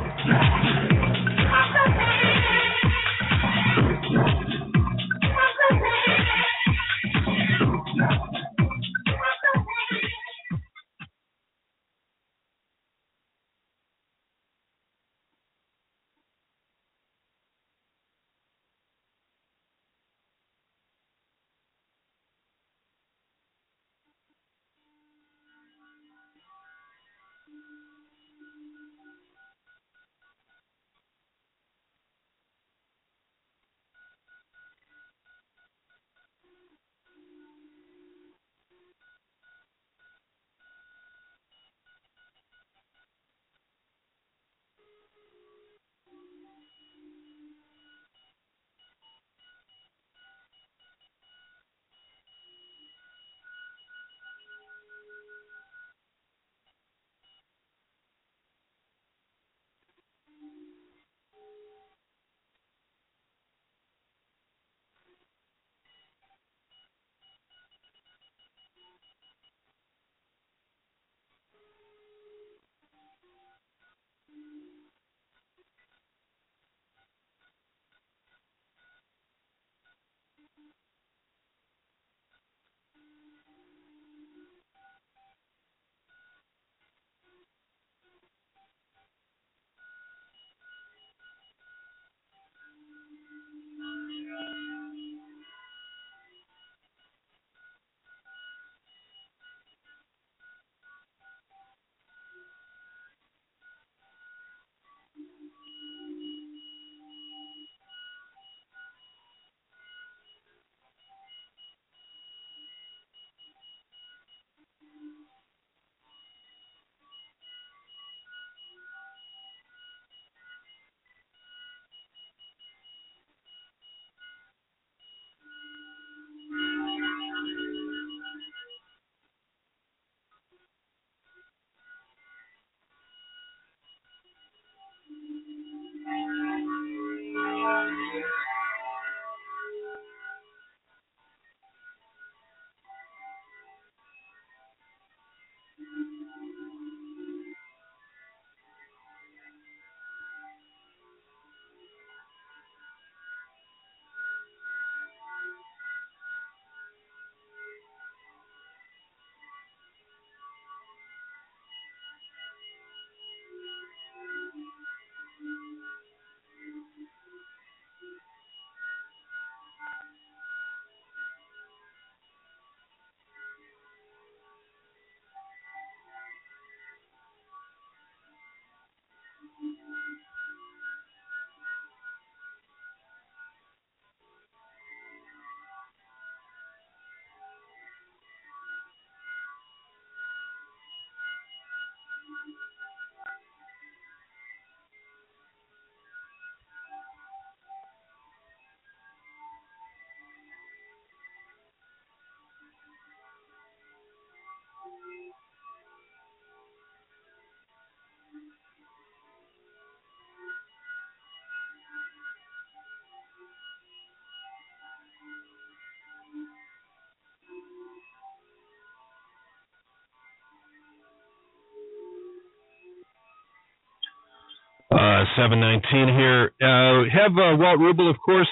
Uh, 7:19 here. Have Walt Rubel, of course,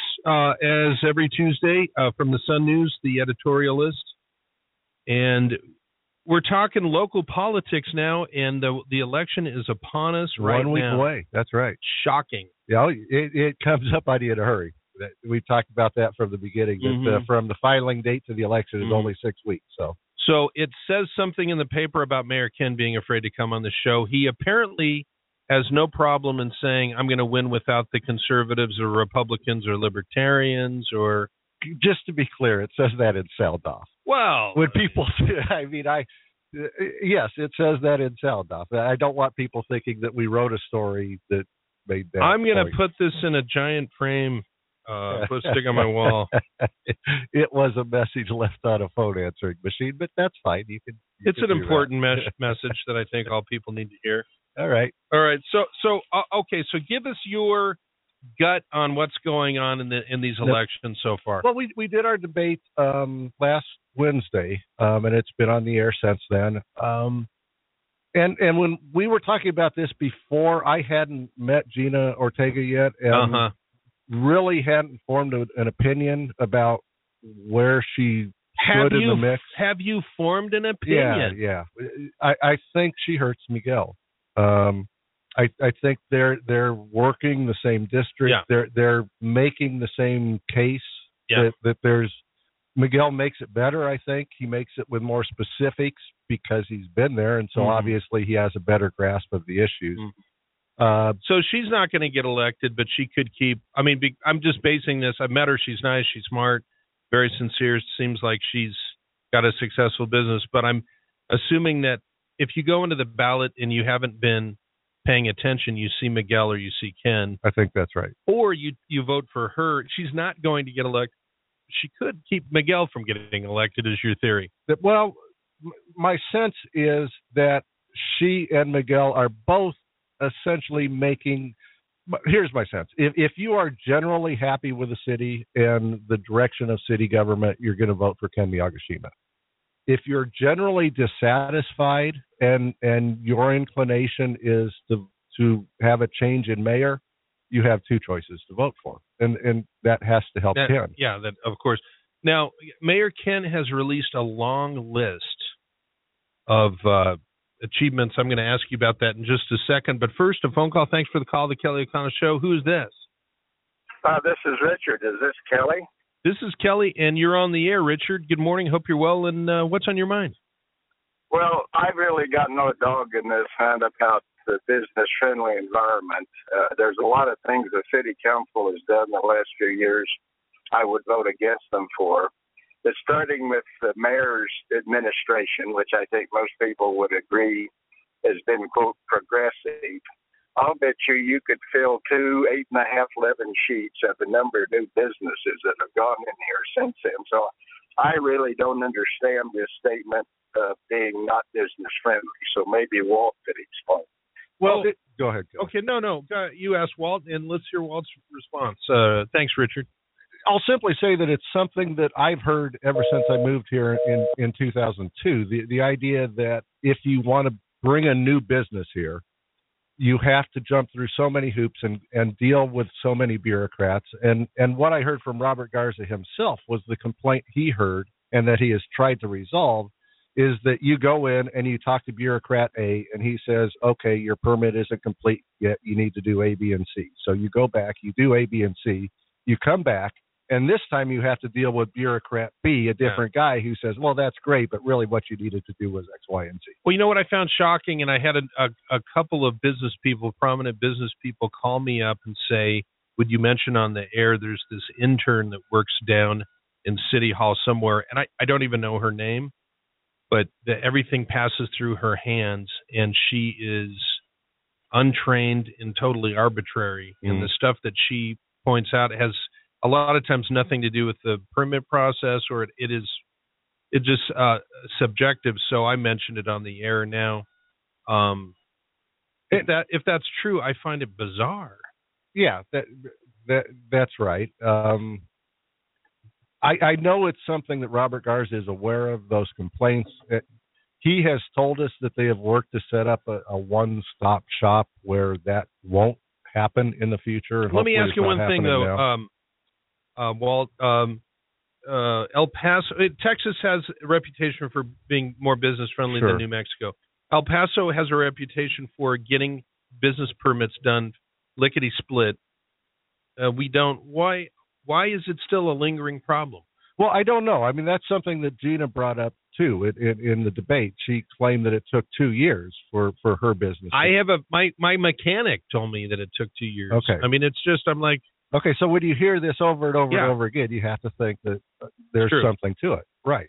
as every Tuesday from the Sun News, the editorialist. And we're talking local politics now, and the election is upon us right now. 1 week away. That's right. Shocking. Yeah, it comes up on you in a hurry. We've talked about that from the beginning. That from the filing date to the election is only 6 weeks. So it says something in the paper about Mayor Ken being afraid to come on the show. He apparently has no problem in saying, I'm going to win without the conservatives or Republicans or libertarians or... Just to be clear, it says that in sound off. Well... When people... yes, it says that in sound off. I don't want people thinking that we wrote a story that made that I'm going to put this in a giant frame, put stick on my wall. It was a message left on a phone answering machine, but that's fine. It's an important message that I think all people need to hear. All right. So okay. So give us your gut on what's going on in these elections so far. Well, we did our debate last Wednesday, and it's been on the air since then. And when we were talking about this before, I hadn't met Gina Ortega yet, and really hadn't formed an opinion about where she stood in the mix. Have you formed an opinion? Yeah. I think she hurts Miguel. I think they're working the same district. Yeah. They're making the same case that there's Miguel makes it better. I think he makes it with more specifics because he's been there, and so obviously he has a better grasp of the issues. So she's not going to get elected, but she could keep. I mean, I'm just basing this. I've met her. She's nice. She's smart. Very sincere. Seems like she's got a successful business. But I'm assuming that if you go into the ballot and you haven't been paying attention, you see Miguel or you see Ken. I think that's right. Or you vote for her. She's not going to get elected. She could keep Miguel from getting elected, is your theory? Well, my sense is that she and Miguel are both essentially making. Here's my sense. If you are generally happy with the city and the direction of city government, you're going to vote for Ken Miyagishima. If you're generally dissatisfied and your inclination is to have a change in mayor, you have two choices to vote for, and that has to help Ken. Yeah, that of course. Now, Mayor Ken has released a long list of achievements. I'm going to ask you about that in just a second. But first, a phone call. Thanks for the call, the Kelly O'Connell Show. Who's this? This is Richard. Is this Kelly? This is Kelly, and you're on the air, Richard. Good morning. Hope you're well. And what's on your mind? Well, I've really got no dog in this hunt about the business-friendly environment. There's a lot of things the city council has done in the last few years I would vote against them for. But starting with the mayor's administration, which I think most people would agree has been, quote, progressive, I'll bet you could fill 2 8.5 11 sheets of the number of new businesses that have gone in here since then. So I really don't understand this statement of being not business friendly. So maybe Walt could explain. Well, go ahead. Okay, no. You asked Walt, and let's hear Walt's response. Thanks, Richard. I'll simply say that it's something that I've heard ever since I moved here in 2002. The idea that if you want to bring a new business here, you have to jump through so many hoops and deal with so many bureaucrats. And what I heard from Robert Garza himself was the complaint he heard and that he has tried to resolve is that you go in and you talk to bureaucrat A and he says, okay, your permit isn't complete yet. You need to do A, B, and C. So you go back, you do A, B, and C, you come back, and this time you have to deal with bureaucrat B, a different guy who says, well, that's great, but really what you needed to do was X, Y, and Z. Well, you know what I found shocking, and I had a couple of business people, prominent business people, call me up and say, would you mention on the air there's this intern that works down in City Hall somewhere, and I don't even know her name, but everything passes through her hands, and she is untrained and totally arbitrary, and the stuff that she points out has a lot of times nothing to do with the permit process, or it's just subjective. So I mentioned it on the air now. If that's true, I find it bizarre. Yeah, that's right. I know it's something that Robert Garza is aware of, those complaints. He has told us that they have worked to set up a one-stop shop where that won't happen in the future. And let me ask you one thing, though. Walt, El Paso, Texas has a reputation for being more business friendly than New Mexico. El Paso has a reputation for getting business permits done lickety split. We don't. Why is it still a lingering problem? Well, I don't know. I mean, that's something that Gina brought up too in the debate. She claimed that it took 2 years for her business. I have my mechanic told me that it took 2 years. Okay. I mean, it's just, I'm like. Okay, so when you hear this over and over and over again, you have to think that there's something to it. Right.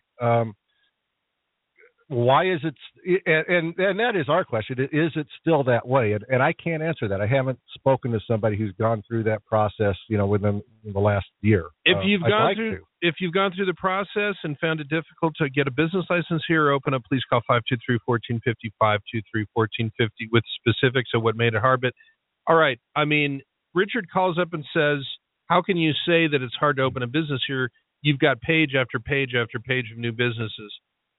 Why is it, and that is our question, is it still that way? And I can't answer that. I haven't spoken to somebody who's gone through that process, within the last year. If you've gone through the process and found it difficult to get a business license here or open up, please call 523-1450, 523-1450 with specifics of what made it hard. But all right, I mean, Richard calls up and says, how can you say that it's hard to open a business here? You've got page after page after page of new businesses.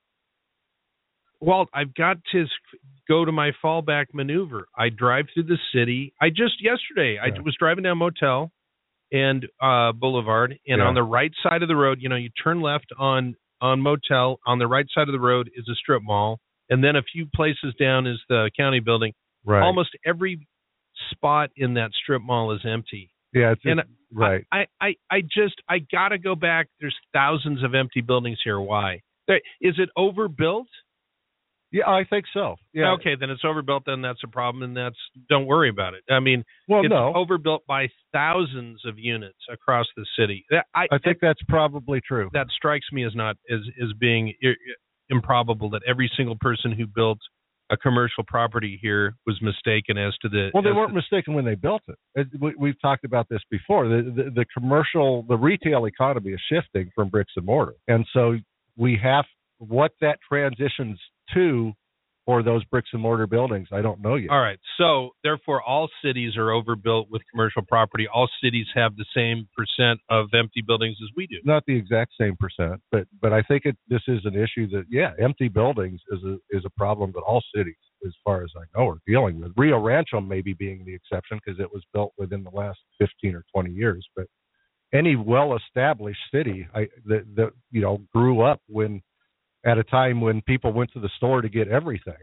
Walt, I've got to go to my fallback maneuver. I drive through the city. Yesterday, I was driving down Motel and Boulevard, and on the right side of the road, you turn left on Motel. On the right side of the road is a strip mall, and then a few places down is the county building. Right. Almost every spot in that strip mall is empty. Yeah, right. I got to go back. There's thousands of empty buildings here. Why? Is it overbuilt? Yeah, I think so. Yeah. Okay, then it's overbuilt. Then that's a problem, and don't worry about it. I mean, it's overbuilt by thousands of units across the city. I think that's probably true. That strikes me as not as being improbable that every single person who built a commercial property here was mistaken as to the. Well, they weren't mistaken when they built it. We've talked about this before. The retail economy is shifting from bricks and mortar, and so we have what that transitions to for those bricks and mortar buildings. I don't know yet. All right. So therefore, all cities are overbuilt with commercial property. All cities have the same percent of empty buildings as we do. Not the exact same percent, but I think this is an issue that empty buildings is a problem that all cities, as far as I know, are dealing with. Rio Rancho maybe being the exception because it was built within the last 15 or 20 years, but any well-established city that grew up at a time when people went to the store to get everything,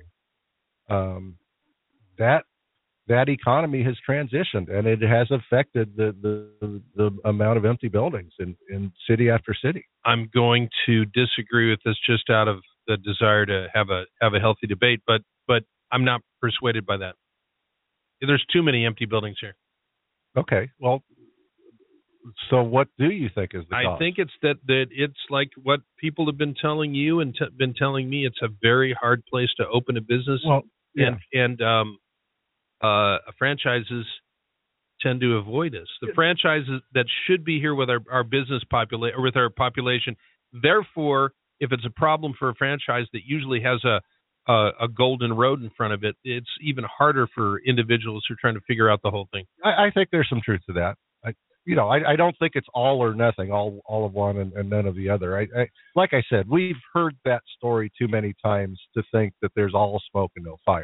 that economy has transitioned, and it has affected the amount of empty buildings in city after city. I'm going to disagree with this just out of the desire to have a healthy debate, but I'm not persuaded by that. There's too many empty buildings here. Okay, well. So what do you think is the cause? I think it's that it's like what people have been telling you and been telling me. It's a very hard place to open a business. Well, yeah. And franchises tend to avoid us. The franchises that should be here with our business population or with our population. Therefore, if it's a problem for a franchise that usually has a golden road in front of it, it's even harder for individuals who are trying to figure out the whole thing. I think there's some truth to that. I don't think it's all or nothing, all of one and none of the other. I like I said, we've heard that story too many times to think that there's all smoke and no fire.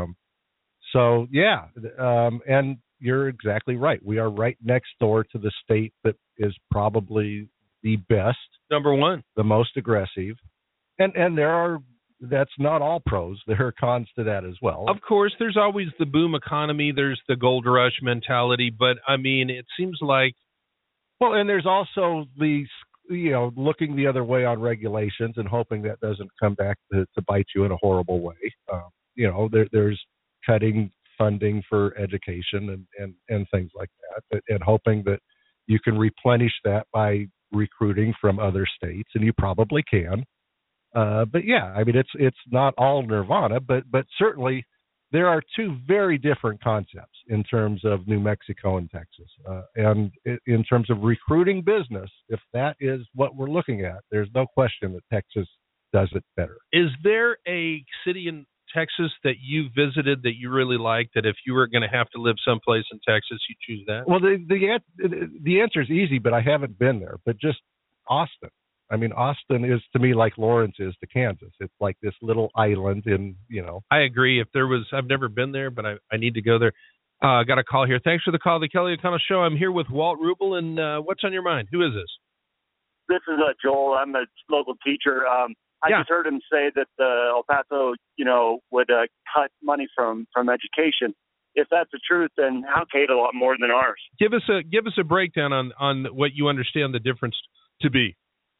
And you're exactly right. We are right next door to the state that is probably the best, number one, the most aggressive, and that's not all pros. There are cons to that as well. Of course, there's always the boom economy. There's the gold rush mentality. But, I mean, it seems like... Well, and there's also looking the other way on regulations and hoping that doesn't come back to bite you in a horrible way. There's cutting funding for education and things like that, and hoping that you can replenish that by recruiting from other states, and you probably can. But yeah, I mean, it's not all nirvana, but certainly there are two very different concepts in terms of New Mexico and Texas. And in terms of recruiting business, if that is what we're looking at, there's no question that Texas does it better. Is there a city in Texas that you visited that you really liked, that if you were going to have to live someplace in Texas, you choose that? Well, the answer is easy, but I haven't been there. But just Austin. I mean, Austin is to me like Lawrence is to Kansas. It's like this little island I agree. I've never been there, but I need to go there. Got a call here. Thanks for the call, the Kelly O'Connell Show. I'm here with Walt Rubel, and what's on your mind? Who is this? This is Joel. I'm a local teacher. I just heard him say that El Paso, would cut money from education. If that's the truth, then how paid a lot more than ours? Give us a breakdown on what you understand the difference to be.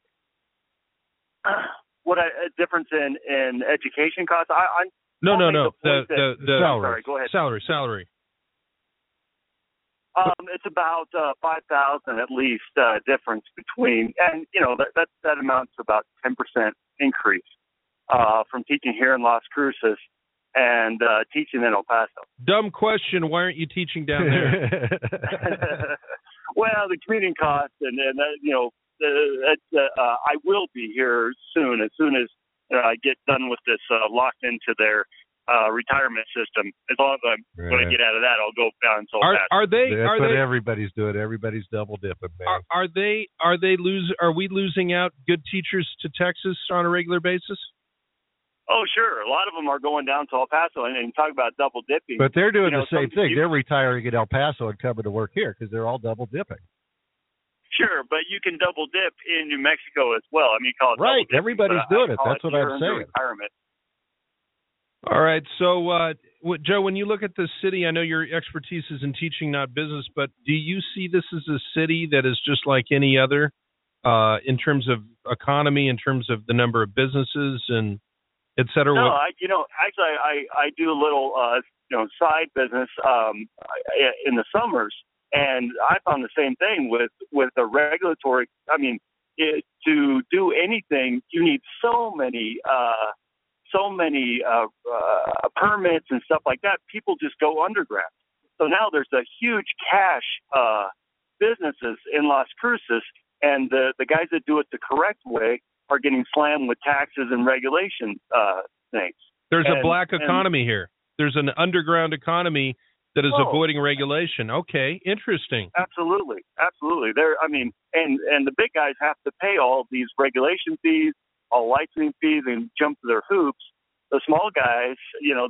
What a difference in education costs? No. The salary. Sorry, go ahead. Salary. It's about 5,000 at least difference between, and that amounts to about 10% increase from teaching here in Las Cruces and teaching in El Paso. Dumb question. Why aren't you teaching down there? Well, the commuting costs and I will be here soon. As soon as I get done with this locked into their retirement system. As long as when I get out of that, I'll go down and That's what everybody's doing. Everybody's double dipping, man. Are we losing out good teachers to Texas on a regular basis? Oh, sure. A lot of them are going down to El Paso and talk about double dipping. But they're doing the same thing. They're retiring at El Paso and coming to work here because they're all double dipping. Sure, but you can double dip in New Mexico as well. I mean, you call it right. Double dipping, Everybody's doing it. That's what I'm saying. Retirement. All right. So, Joe, when you look at this city, I know your expertise is in teaching, not business, but do you see this as a city that is just like any other in terms of economy, in terms of the number of businesses and et cetera? No, actually, I do a little, side business in the summers, and I found the same thing with the regulatory. I mean, to do anything, you need so many permits and stuff like that. People just go underground. So now there's a huge cash businesses in Las Cruces, and the guys that do it the correct way are getting slammed with taxes and regulation things. There's a black economy here. There's an underground economy that is avoiding regulation. Okay, interesting. Absolutely. And the big guys have to pay all these regulation fees, all licensing fees, and jump to their hoops. The small guys,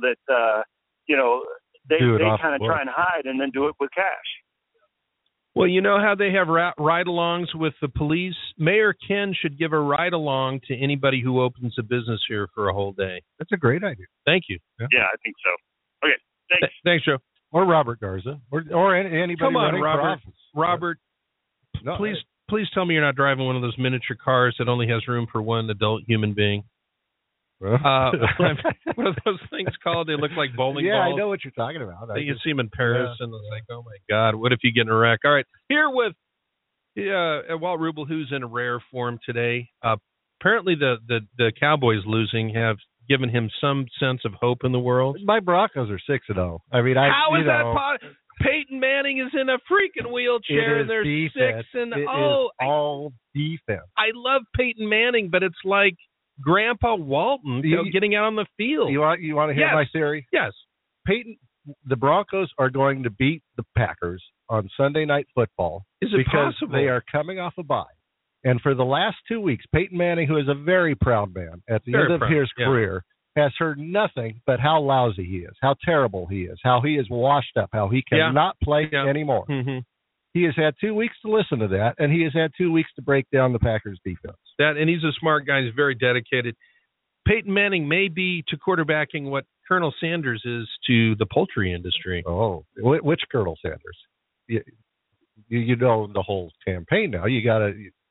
they kind of try and hide and then do it with cash. Well, you know how they have ride-alongs with the police? Mayor Ken should give a ride-along to anybody who opens a business here for a whole day. That's a great idea. Thank you. Yeah, I think so. Okay, thanks. Thanks, Joe. Or Robert Garza, or anybody. Come on, running Robert. for office. Robert, please tell me you're not driving one of those miniature cars that only has room for one adult human being. What are those things called? They look like bowling balls. Yeah, I know what you're talking about. You see them in Paris, and it's like, oh my God, what if you get in a wreck? All right, here with Walt Rubel, who's in a rare form today. Apparently, the Cowboys losing have given him some sense of hope in the world. My Broncos are 6-0. I mean, how is that possible? Peyton Manning is in a freaking wheelchair, and they're defense. 6-0. It is all defense. I love Peyton Manning, but it's like Grandpa Walton getting out on the field. You want to hear my theory? Yes. The Broncos are going to beat the Packers on Sunday Night Football because they are coming off a bye. And for the last 2 weeks, Peyton Manning, who is a very proud man at the end of his career, has heard nothing but how lousy he is, how terrible he is, how he is washed up, how he cannot play anymore. Mm-hmm. He has had 2 weeks to listen to that, and he has had 2 weeks to break down the Packers' defense. And he's a smart guy. He's very dedicated. Peyton Manning may be to quarterbacking what Colonel Sanders is to the poultry industry. Oh, which Colonel Sanders? You know the whole campaign now. You got to.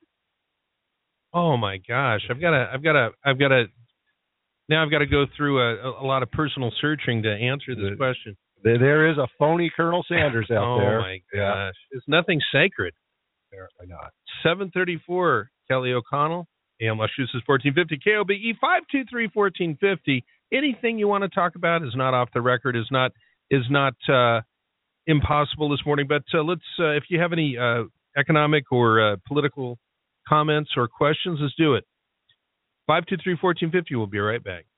Oh my gosh! I've got to. Now I've got to go through a lot of personal searching to answer this question. There is a phony Colonel Sanders out there. Oh my gosh! It's nothing sacred. Apparently not. 734 Kelly O'Connell, AM Las Cruces 1450 KOBE 523-1450. Anything you want to talk about is not off the record. Is not impossible this morning. But let's if you have any economic or political comments or questions, let's do it. 523-1450. We'll be right back.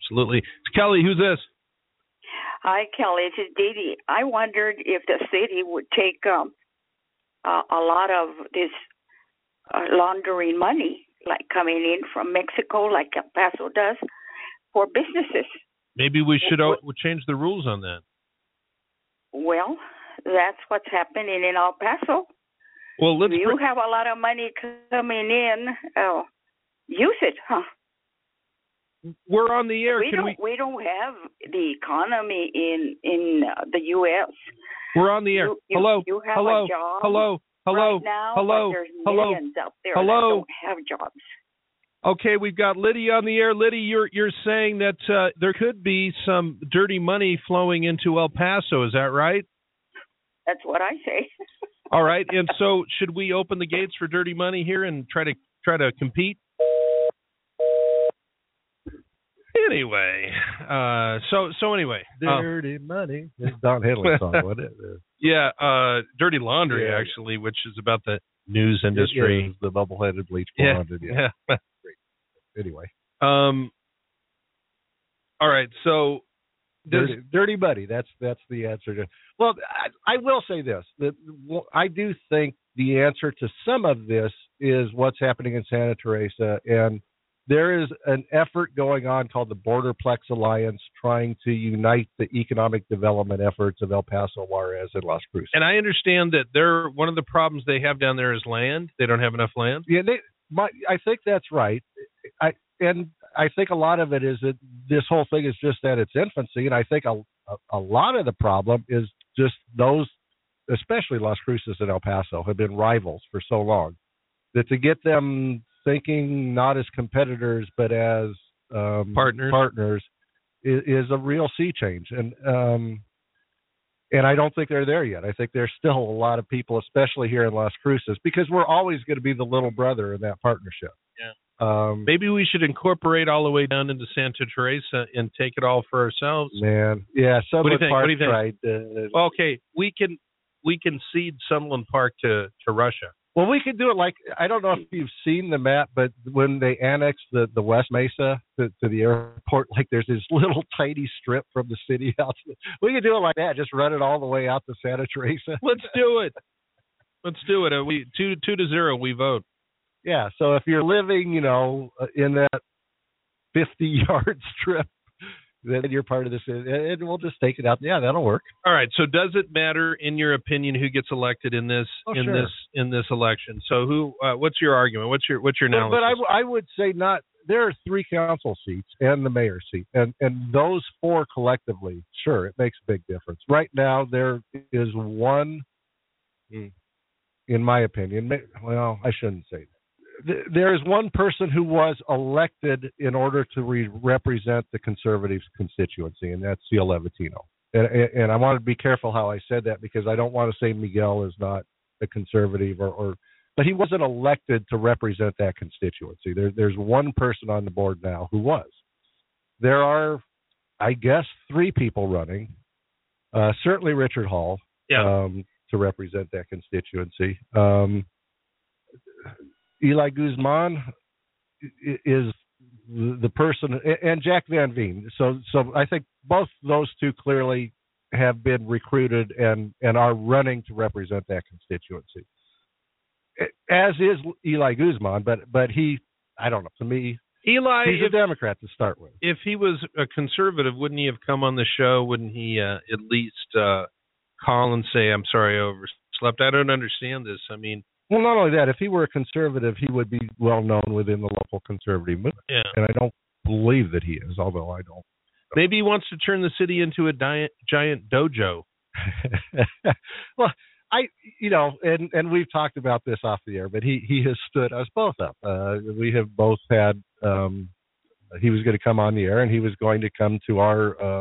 Absolutely. Kelly, who's this? Hi, Kelly. This is Dee Dee. I wondered if the city would take a lot of this laundering money, like coming in from Mexico, like El Paso does, for businesses. Maybe we should change the rules on that. Well, that's what's happening in El Paso. Well, if you have a lot of money coming in, use it, huh? We're on the air. We don't have the economy in the U.S. We're on the air. You have a job right now, but there's millions out there that don't have jobs. Okay, we've got Liddy on the air. Liddy, you're saying that there could be some dirty money flowing into El Paso. Is that right? That's what I say. All right, and so should we open the gates for dirty money here and try to compete? Anyway, so anyway, dirty money. It's Don Henley song, wasn't it? Yeah, Dirty Laundry actually, which is about the news industry, the bubble-headed bleach blonde. Yeah. Great. Anyway, all right. So, dirty money. That's the answer. Well, I will say this: that I do think the answer to some of this is what's happening in Santa Teresa, and there is an effort going on called the Borderplex Alliance, trying to unite the economic development efforts of El Paso, Juarez, and Las Cruces. And I understand that one of the problems they have down there is land. They don't have enough land. Yeah, I think that's right. I think a lot of it is that this whole thing is just at its infancy, and I think a lot of the problem is just those, especially Las Cruces and El Paso, have been rivals for so long that to get them thinking not as competitors but as partners is a real sea change, and I don't think they're there yet. I think there's still a lot of people, especially here in Las Cruces, because we're always going to be the little brother in that partnership. Yeah. Maybe we should incorporate all the way down into Santa Teresa and take it all for ourselves. Man, yeah. Summerlin Park what do you think? Tried. Okay, we can cede Summerlin Park to Russia. Well, we could do it like, I don't know if you've seen the map, but when they annexed the West Mesa to the airport, like there's this little tiny strip from the city out. We could do it like that, just run it all the way out to Santa Teresa. Let's do it. We 2-0, we vote. Yeah, so if you're living, in that 50-yard strip, then you're part of this, and we'll just take it out. Yeah, that'll work. All right. So, does it matter, in your opinion, who gets elected in this this election? So, who? What's your argument? What's your analysis? But I would say not. There are 3 council seats and the mayor's seat, and those 4 collectively, sure, it makes a big difference. Right now, there is one, in my opinion. Well, I shouldn't say that. There is one person who was elected in order to represent the Conservatives constituency, and that's Seal Levatino. And I want to be careful how I said that, because I don't want to say Miguel is not a conservative, but he wasn't elected to represent that constituency. There's one person on the board now who was. There are, I guess, 3 people running. Certainly Richard Hall to represent that constituency. Eli Guzman is the person, and Jack Van Veen. So I think both those 2 clearly have been recruited and are running to represent that constituency. As is Eli Guzman, but he, I don't know. To me, Eli, he's a Democrat to start with. If he was a conservative, wouldn't he have come on the show? Wouldn't he at least call and say, "I'm sorry, I overslept"? I don't understand this. I mean. Well, not only that, if he were a conservative, he would be well known within the local conservative movement. Yeah. And I don't believe that he is, although I don't. Maybe he wants to turn the city into a giant dojo. Well, and we've talked about this off the air, but he has stood us both up. We have both had, he was going to come on the air, and he was going to come to our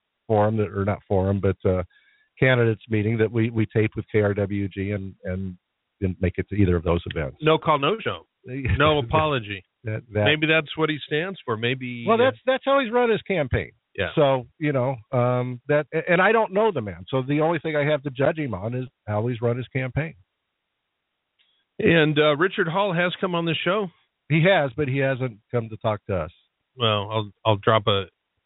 candidates meeting that we taped with KRWG and didn't make it to either of those events. No call, no show. No apology. Maybe that's what he stands for. Maybe. Well, that's how he's run his campaign. Yeah. So that, and I don't know the man. So the only thing I have to judge him on is how he's run his campaign. And Richard Hall has come on the show. He has, but he hasn't come to talk to us. Well, I'll drop a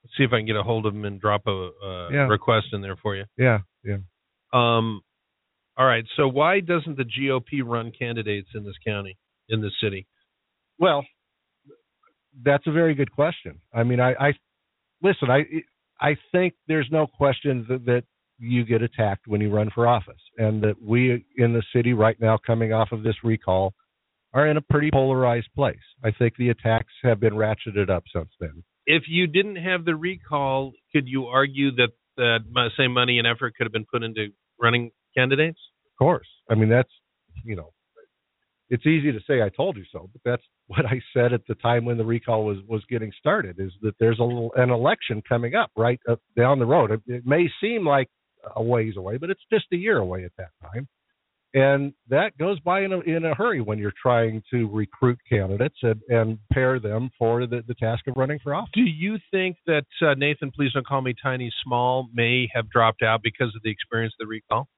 See if I can get a hold of him and drop a request in there for you. Yeah. All right. So why doesn't the GOP run candidates in this county, in this city? Well, that's a very good question. I mean, I think there's no question that you get attacked when you run for office, and that we in the city right now, coming off of this recall, are in a pretty polarized place. I think the attacks have been ratcheted up since then. If you didn't have the recall, could you argue that same money and effort could have been put into running candidates? Of course. I mean, that's, it's easy to say I told you so, but that's what I said at the time when the recall was getting started, is that there's an election coming up right up down the road. It may seem like a ways away, but it's just a year away at that time. And that goes by in a hurry when you're trying to recruit candidates and pair them for the task of running for office. Do you think that Nathan, please don't call me Tiny Small, may have dropped out because of the experience of the recall?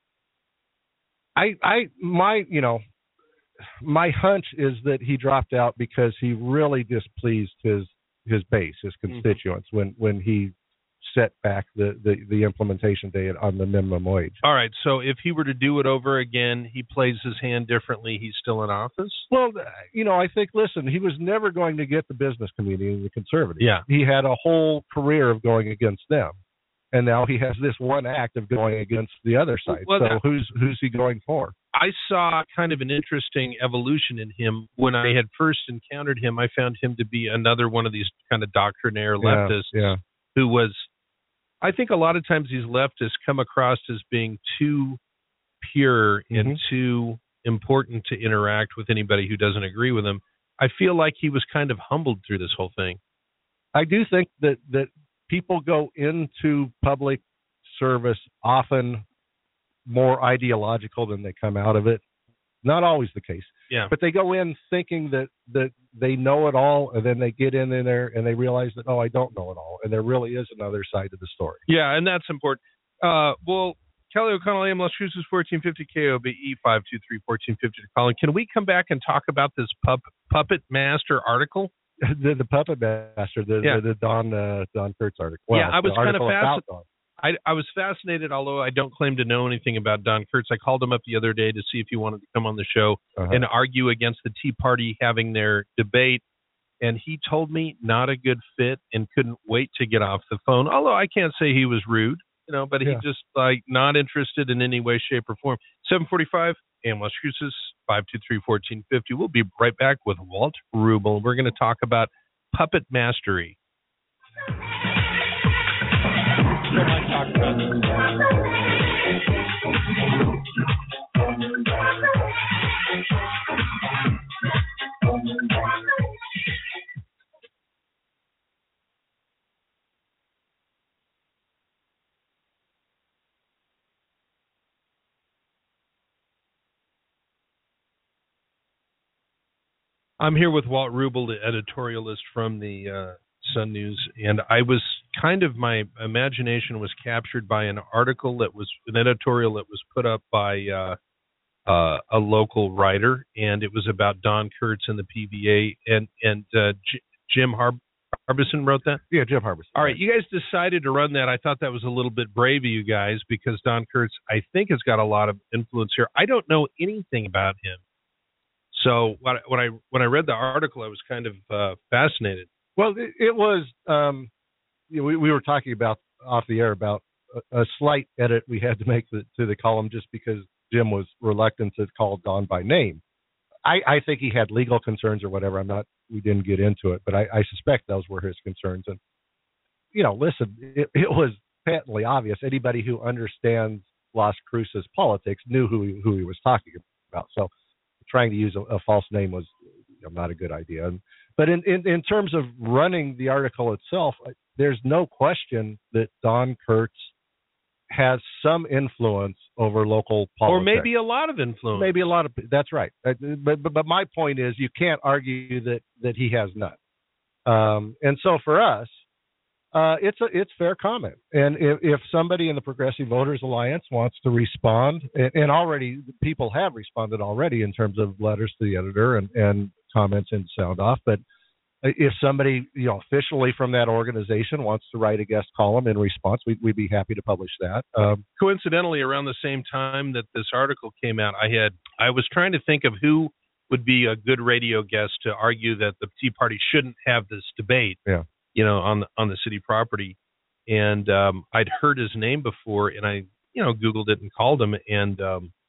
My hunch is that he dropped out because he really displeased his base, his constituents, when he set back the implementation date on the minimum wage. All right, so if he were to do it over again, he plays his hand differently, he's still in office? Well, I think, listen, he was never going to get the business community and the conservatives. Yeah. He had a whole career of going against them, and now he has this one act of going against the other side. Well, so who's he going for? I saw kind of an interesting evolution in him. When I had first encountered him, I found him to be another one of these kind of doctrinaire leftists who was, I think a lot of times these leftists come across as being too pure and too important to interact with anybody who doesn't agree with them. I feel like he was kind of humbled through this whole thing. I do think that people go into public service often more ideological than they come out of it. Not always the case. Yeah. But they go in thinking that they know it all, and then they get in there and they realize that, I don't know it all, and there really is another side to the story. Yeah, and that's important. Well, Kelly O'Connell, AM Las Cruces, 1450 KOBE, 523-1450 to call in. Can we come back and talk about this Puppet Master article? the Puppet Master, the Don Kurtz article. Well, I was kind of fascinated. I was fascinated, although I don't claim to know anything about Don Kurtz. I called him up the other day to see if he wanted to come on the show and argue against the Tea Party having their debate. And he told me not a good fit and couldn't wait to get off the phone. Although I can't say he was rude, but he just not interested in any way, shape, or form. 745 AM Las Cruces, 523-1450. We'll be right back with Walt Rubel. We're going to talk about puppet mastery. I'm here with Walt Rubel, the editorialist from the Sun News, and my imagination was captured by an editorial that was put up by a local writer, and it was about Don Kurtz and the PVA, and Jim Harbison wrote that? Yeah, Jim Harbison. All right, you guys decided to run that. I thought that was a little bit brave of you guys, because Don Kurtz, I think, has got a lot of influence here. I don't know anything about him. So when I read the article, I was kind of fascinated. Well, it was, we were talking about off the air about a slight edit we had to make to the column just because Jim was reluctant to call Don by name. I think he had legal concerns or whatever. We didn't get into it, but I suspect those were his concerns. And, listen, it was patently obvious. Anybody who understands Las Cruces politics knew who he was talking about. So trying to use a false name was not a good idea. But in terms of running the article itself, there's no question that Don Kurtz has some influence over local politics. Or maybe a lot of influence. Maybe a lot of, that's right. But my point is, you can't argue that he has none. And so for us, it's fair comment. And if somebody in the Progressive Voters Alliance wants to respond, and already people have responded already in terms of letters to the editor and comments in Sound Off, but if somebody, officially from that organization wants to write a guest column in response, we'd be happy to publish that. Coincidentally, around the same time that this article came out, I was trying to think of who would be a good radio guest to argue that the Tea Party shouldn't have this debate, on the city property. And I'd heard his name before, and I, Googled it and called him, and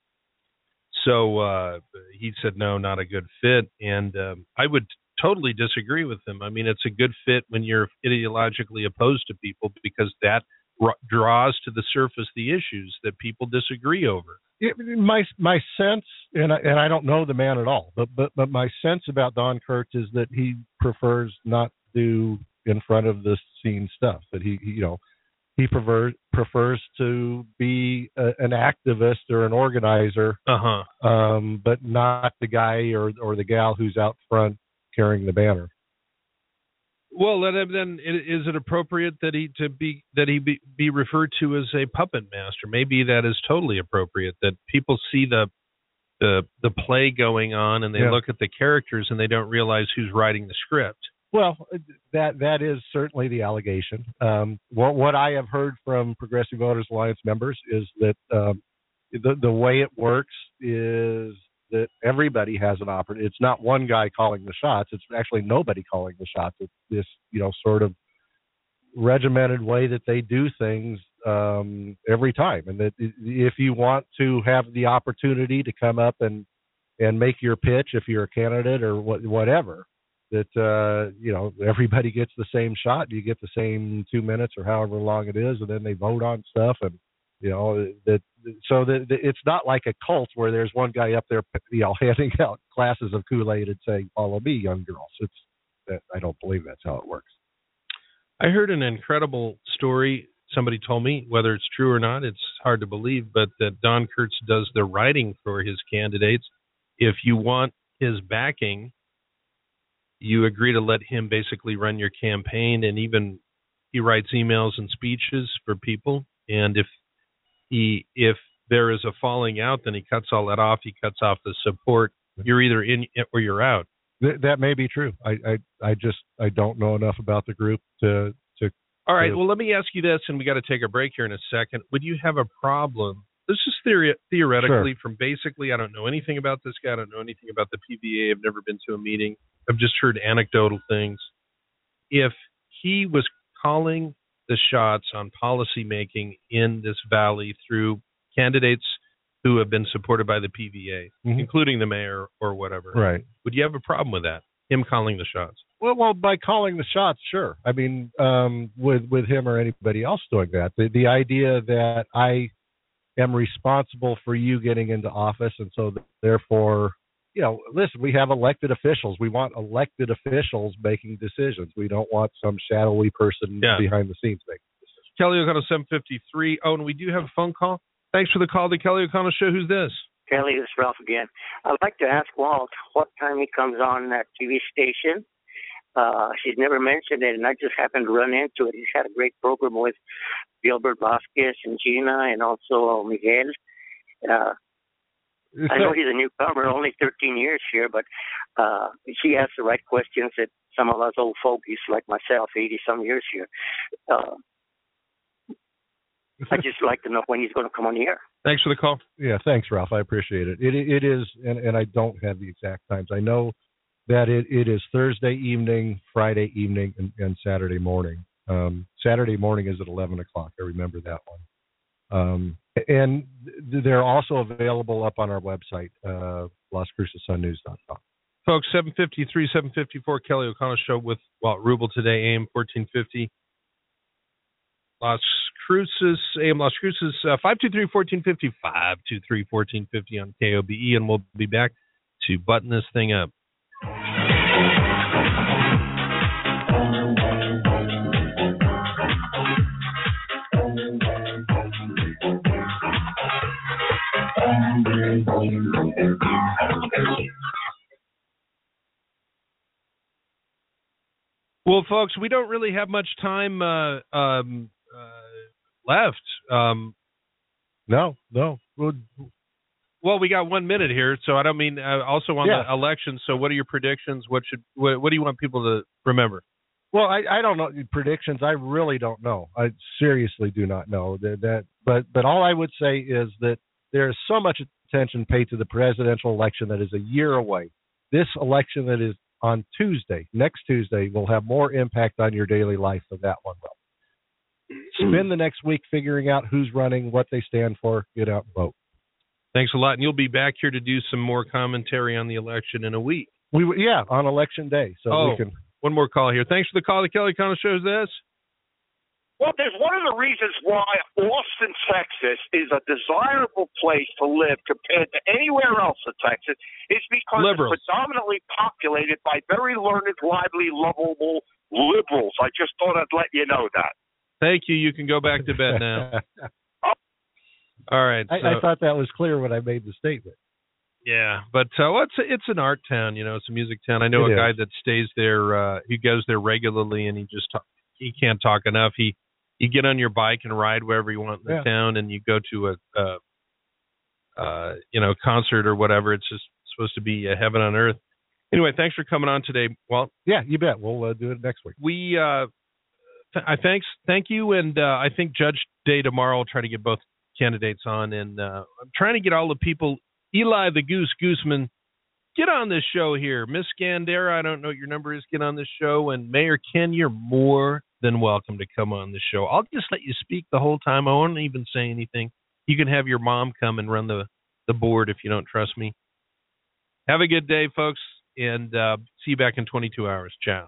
so he said, no, not a good fit. And I would totally disagree with him. I mean, it's a good fit when you're ideologically opposed to people, because that draws to the surface the issues that people disagree over. My sense, and I don't know the man at all, but my sense about Don Kurtz is that he prefers not to do in front of the scene stuff. That he prefers to be an activist or an organizer, but not the guy or the gal who's out front carrying the banner. Well, then is it appropriate that he be referred to as a puppet master? Maybe that is totally appropriate. That people see the play going on, and they look at the characters, and they don't realize who's writing the script. Well, that is certainly the allegation. What I have heard from Progressive Voters Alliance members is that the way it works is that everybody has an opportunity. It's not one guy calling the shots. It's actually nobody calling the shots. It's this, sort of regimented way that they do things every time. And that if you want to have the opportunity to come up and make your pitch, if you're a candidate or whatever, that everybody gets the same shot. You get the same 2 minutes or however long it is, and then they vote on stuff, and it's not like a cult where there's one guy up there, handing out glasses of Kool-Aid and saying, "Follow me, young girls." I don't believe that's how it works. I heard an incredible story. Somebody told me, whether it's true or not, it's hard to believe, but that Don Kurtz does the writing for his candidates. If you want his backing, you agree to let him basically run your campaign, and even he writes emails and speeches for people. And if there is a falling out, then he cuts all that off. He cuts off the support. You're either in or you're out. That may be true. I don't know enough about the group to. All right. Well, let me ask you this, and we got to take a break here in a second. Would you have a problem? This is theoretically, from basically, I don't know anything about this guy. I don't know anything about the PVA. I've never been to a meeting. I've just heard anecdotal things. If he was calling the shots on policy making in this valley through candidates who have been supported by the PVA, including the mayor or whatever, right? Would you have a problem with that? Him calling the shots? Well, by calling the shots, sure. I mean, with him or anybody else doing that, the idea that I am responsible for you getting into office, and so therefore, listen, we have elected officials. We want elected officials making decisions. We don't want some shadowy person behind the scenes making decisions. Kelly O'Connell, 753. Oh, and we do have a phone call. Thanks for the call to Kelly O'Connell Show. Who's this? Kelly, this is Ralph again. I'd like to ask Walt what time he comes on that TV station. She's never mentioned it, and I just happened to run into it. He's had a great program with Gilbert Vasquez and Gina, and also Miguel. I know he's a newcomer, only 13 years here, but she asks the right questions that some of us old fogies like myself, 80-some years here. I'd just like to know when he's going to come on the air. Thanks for the call. Yeah, thanks, Ralph. I appreciate it. It is, and I don't have the exact times. I know that it is Thursday evening, Friday evening, and Saturday morning. Saturday morning is at 11 o'clock. I remember that one. And they're also available up on our website, LasCrucesSunNews.com. Folks, 753, 754, Kelly O'Connell Show with Walt Rubel today, AM 1450. Las Cruces, AM Las Cruces, 523-1450, 523-1450 on KOBE, and we'll be back to button this thing up. Well, folks, we don't really have much time left. No. Well, we got 1 minute here, so I don't mean also on the election. So what are your predictions? What do you want people to remember? Well, I don't know predictions. I really don't know. I seriously do not know that. But all I would say is that there is so much attention paid to the presidential election that is a year away. This election that is on Tuesday, next Tuesday, will have more impact on your daily life than that one will. Spend the next week figuring out who's running, what they stand for. Get out and vote. Thanks a lot, and you'll be back here to do some more commentary on the election in a week. On Election Day. So we can. One more call here. Thanks for the call. The Kelly Conner Show is this. Well, there's one of the reasons why Austin, Texas is a desirable place to live compared to anywhere else in Texas is because it's predominantly populated by very learned, lively, lovable liberals. I just thought I'd let you know that. Thank you. You can go back to bed now. All right. I thought that was clear when I made the statement. Yeah, but it's an art town, it's a music town. I know a guy that stays there. He goes there regularly, and he can't talk enough. You get on your bike and ride wherever you want in the town, and you go to a concert or whatever. It's just supposed to be heaven on earth. Anyway, thanks for coming on today, Walt. Yeah, you bet. We'll do it next week. Thank you, and I think Judge Day tomorrow will try to get both candidates on, and I'm trying to get all the people. Eli the Goose Gooseman, get on this show here. Miss Scandera, I don't know what your number is, get on this show. And Mayor Ken, you're more than welcome to come on the show. I'll just let you speak the whole time. I won't even say anything. You can have your mom come and run the board if you don't trust me. Have a good day, folks, and see you back in 22 hours. Ciao.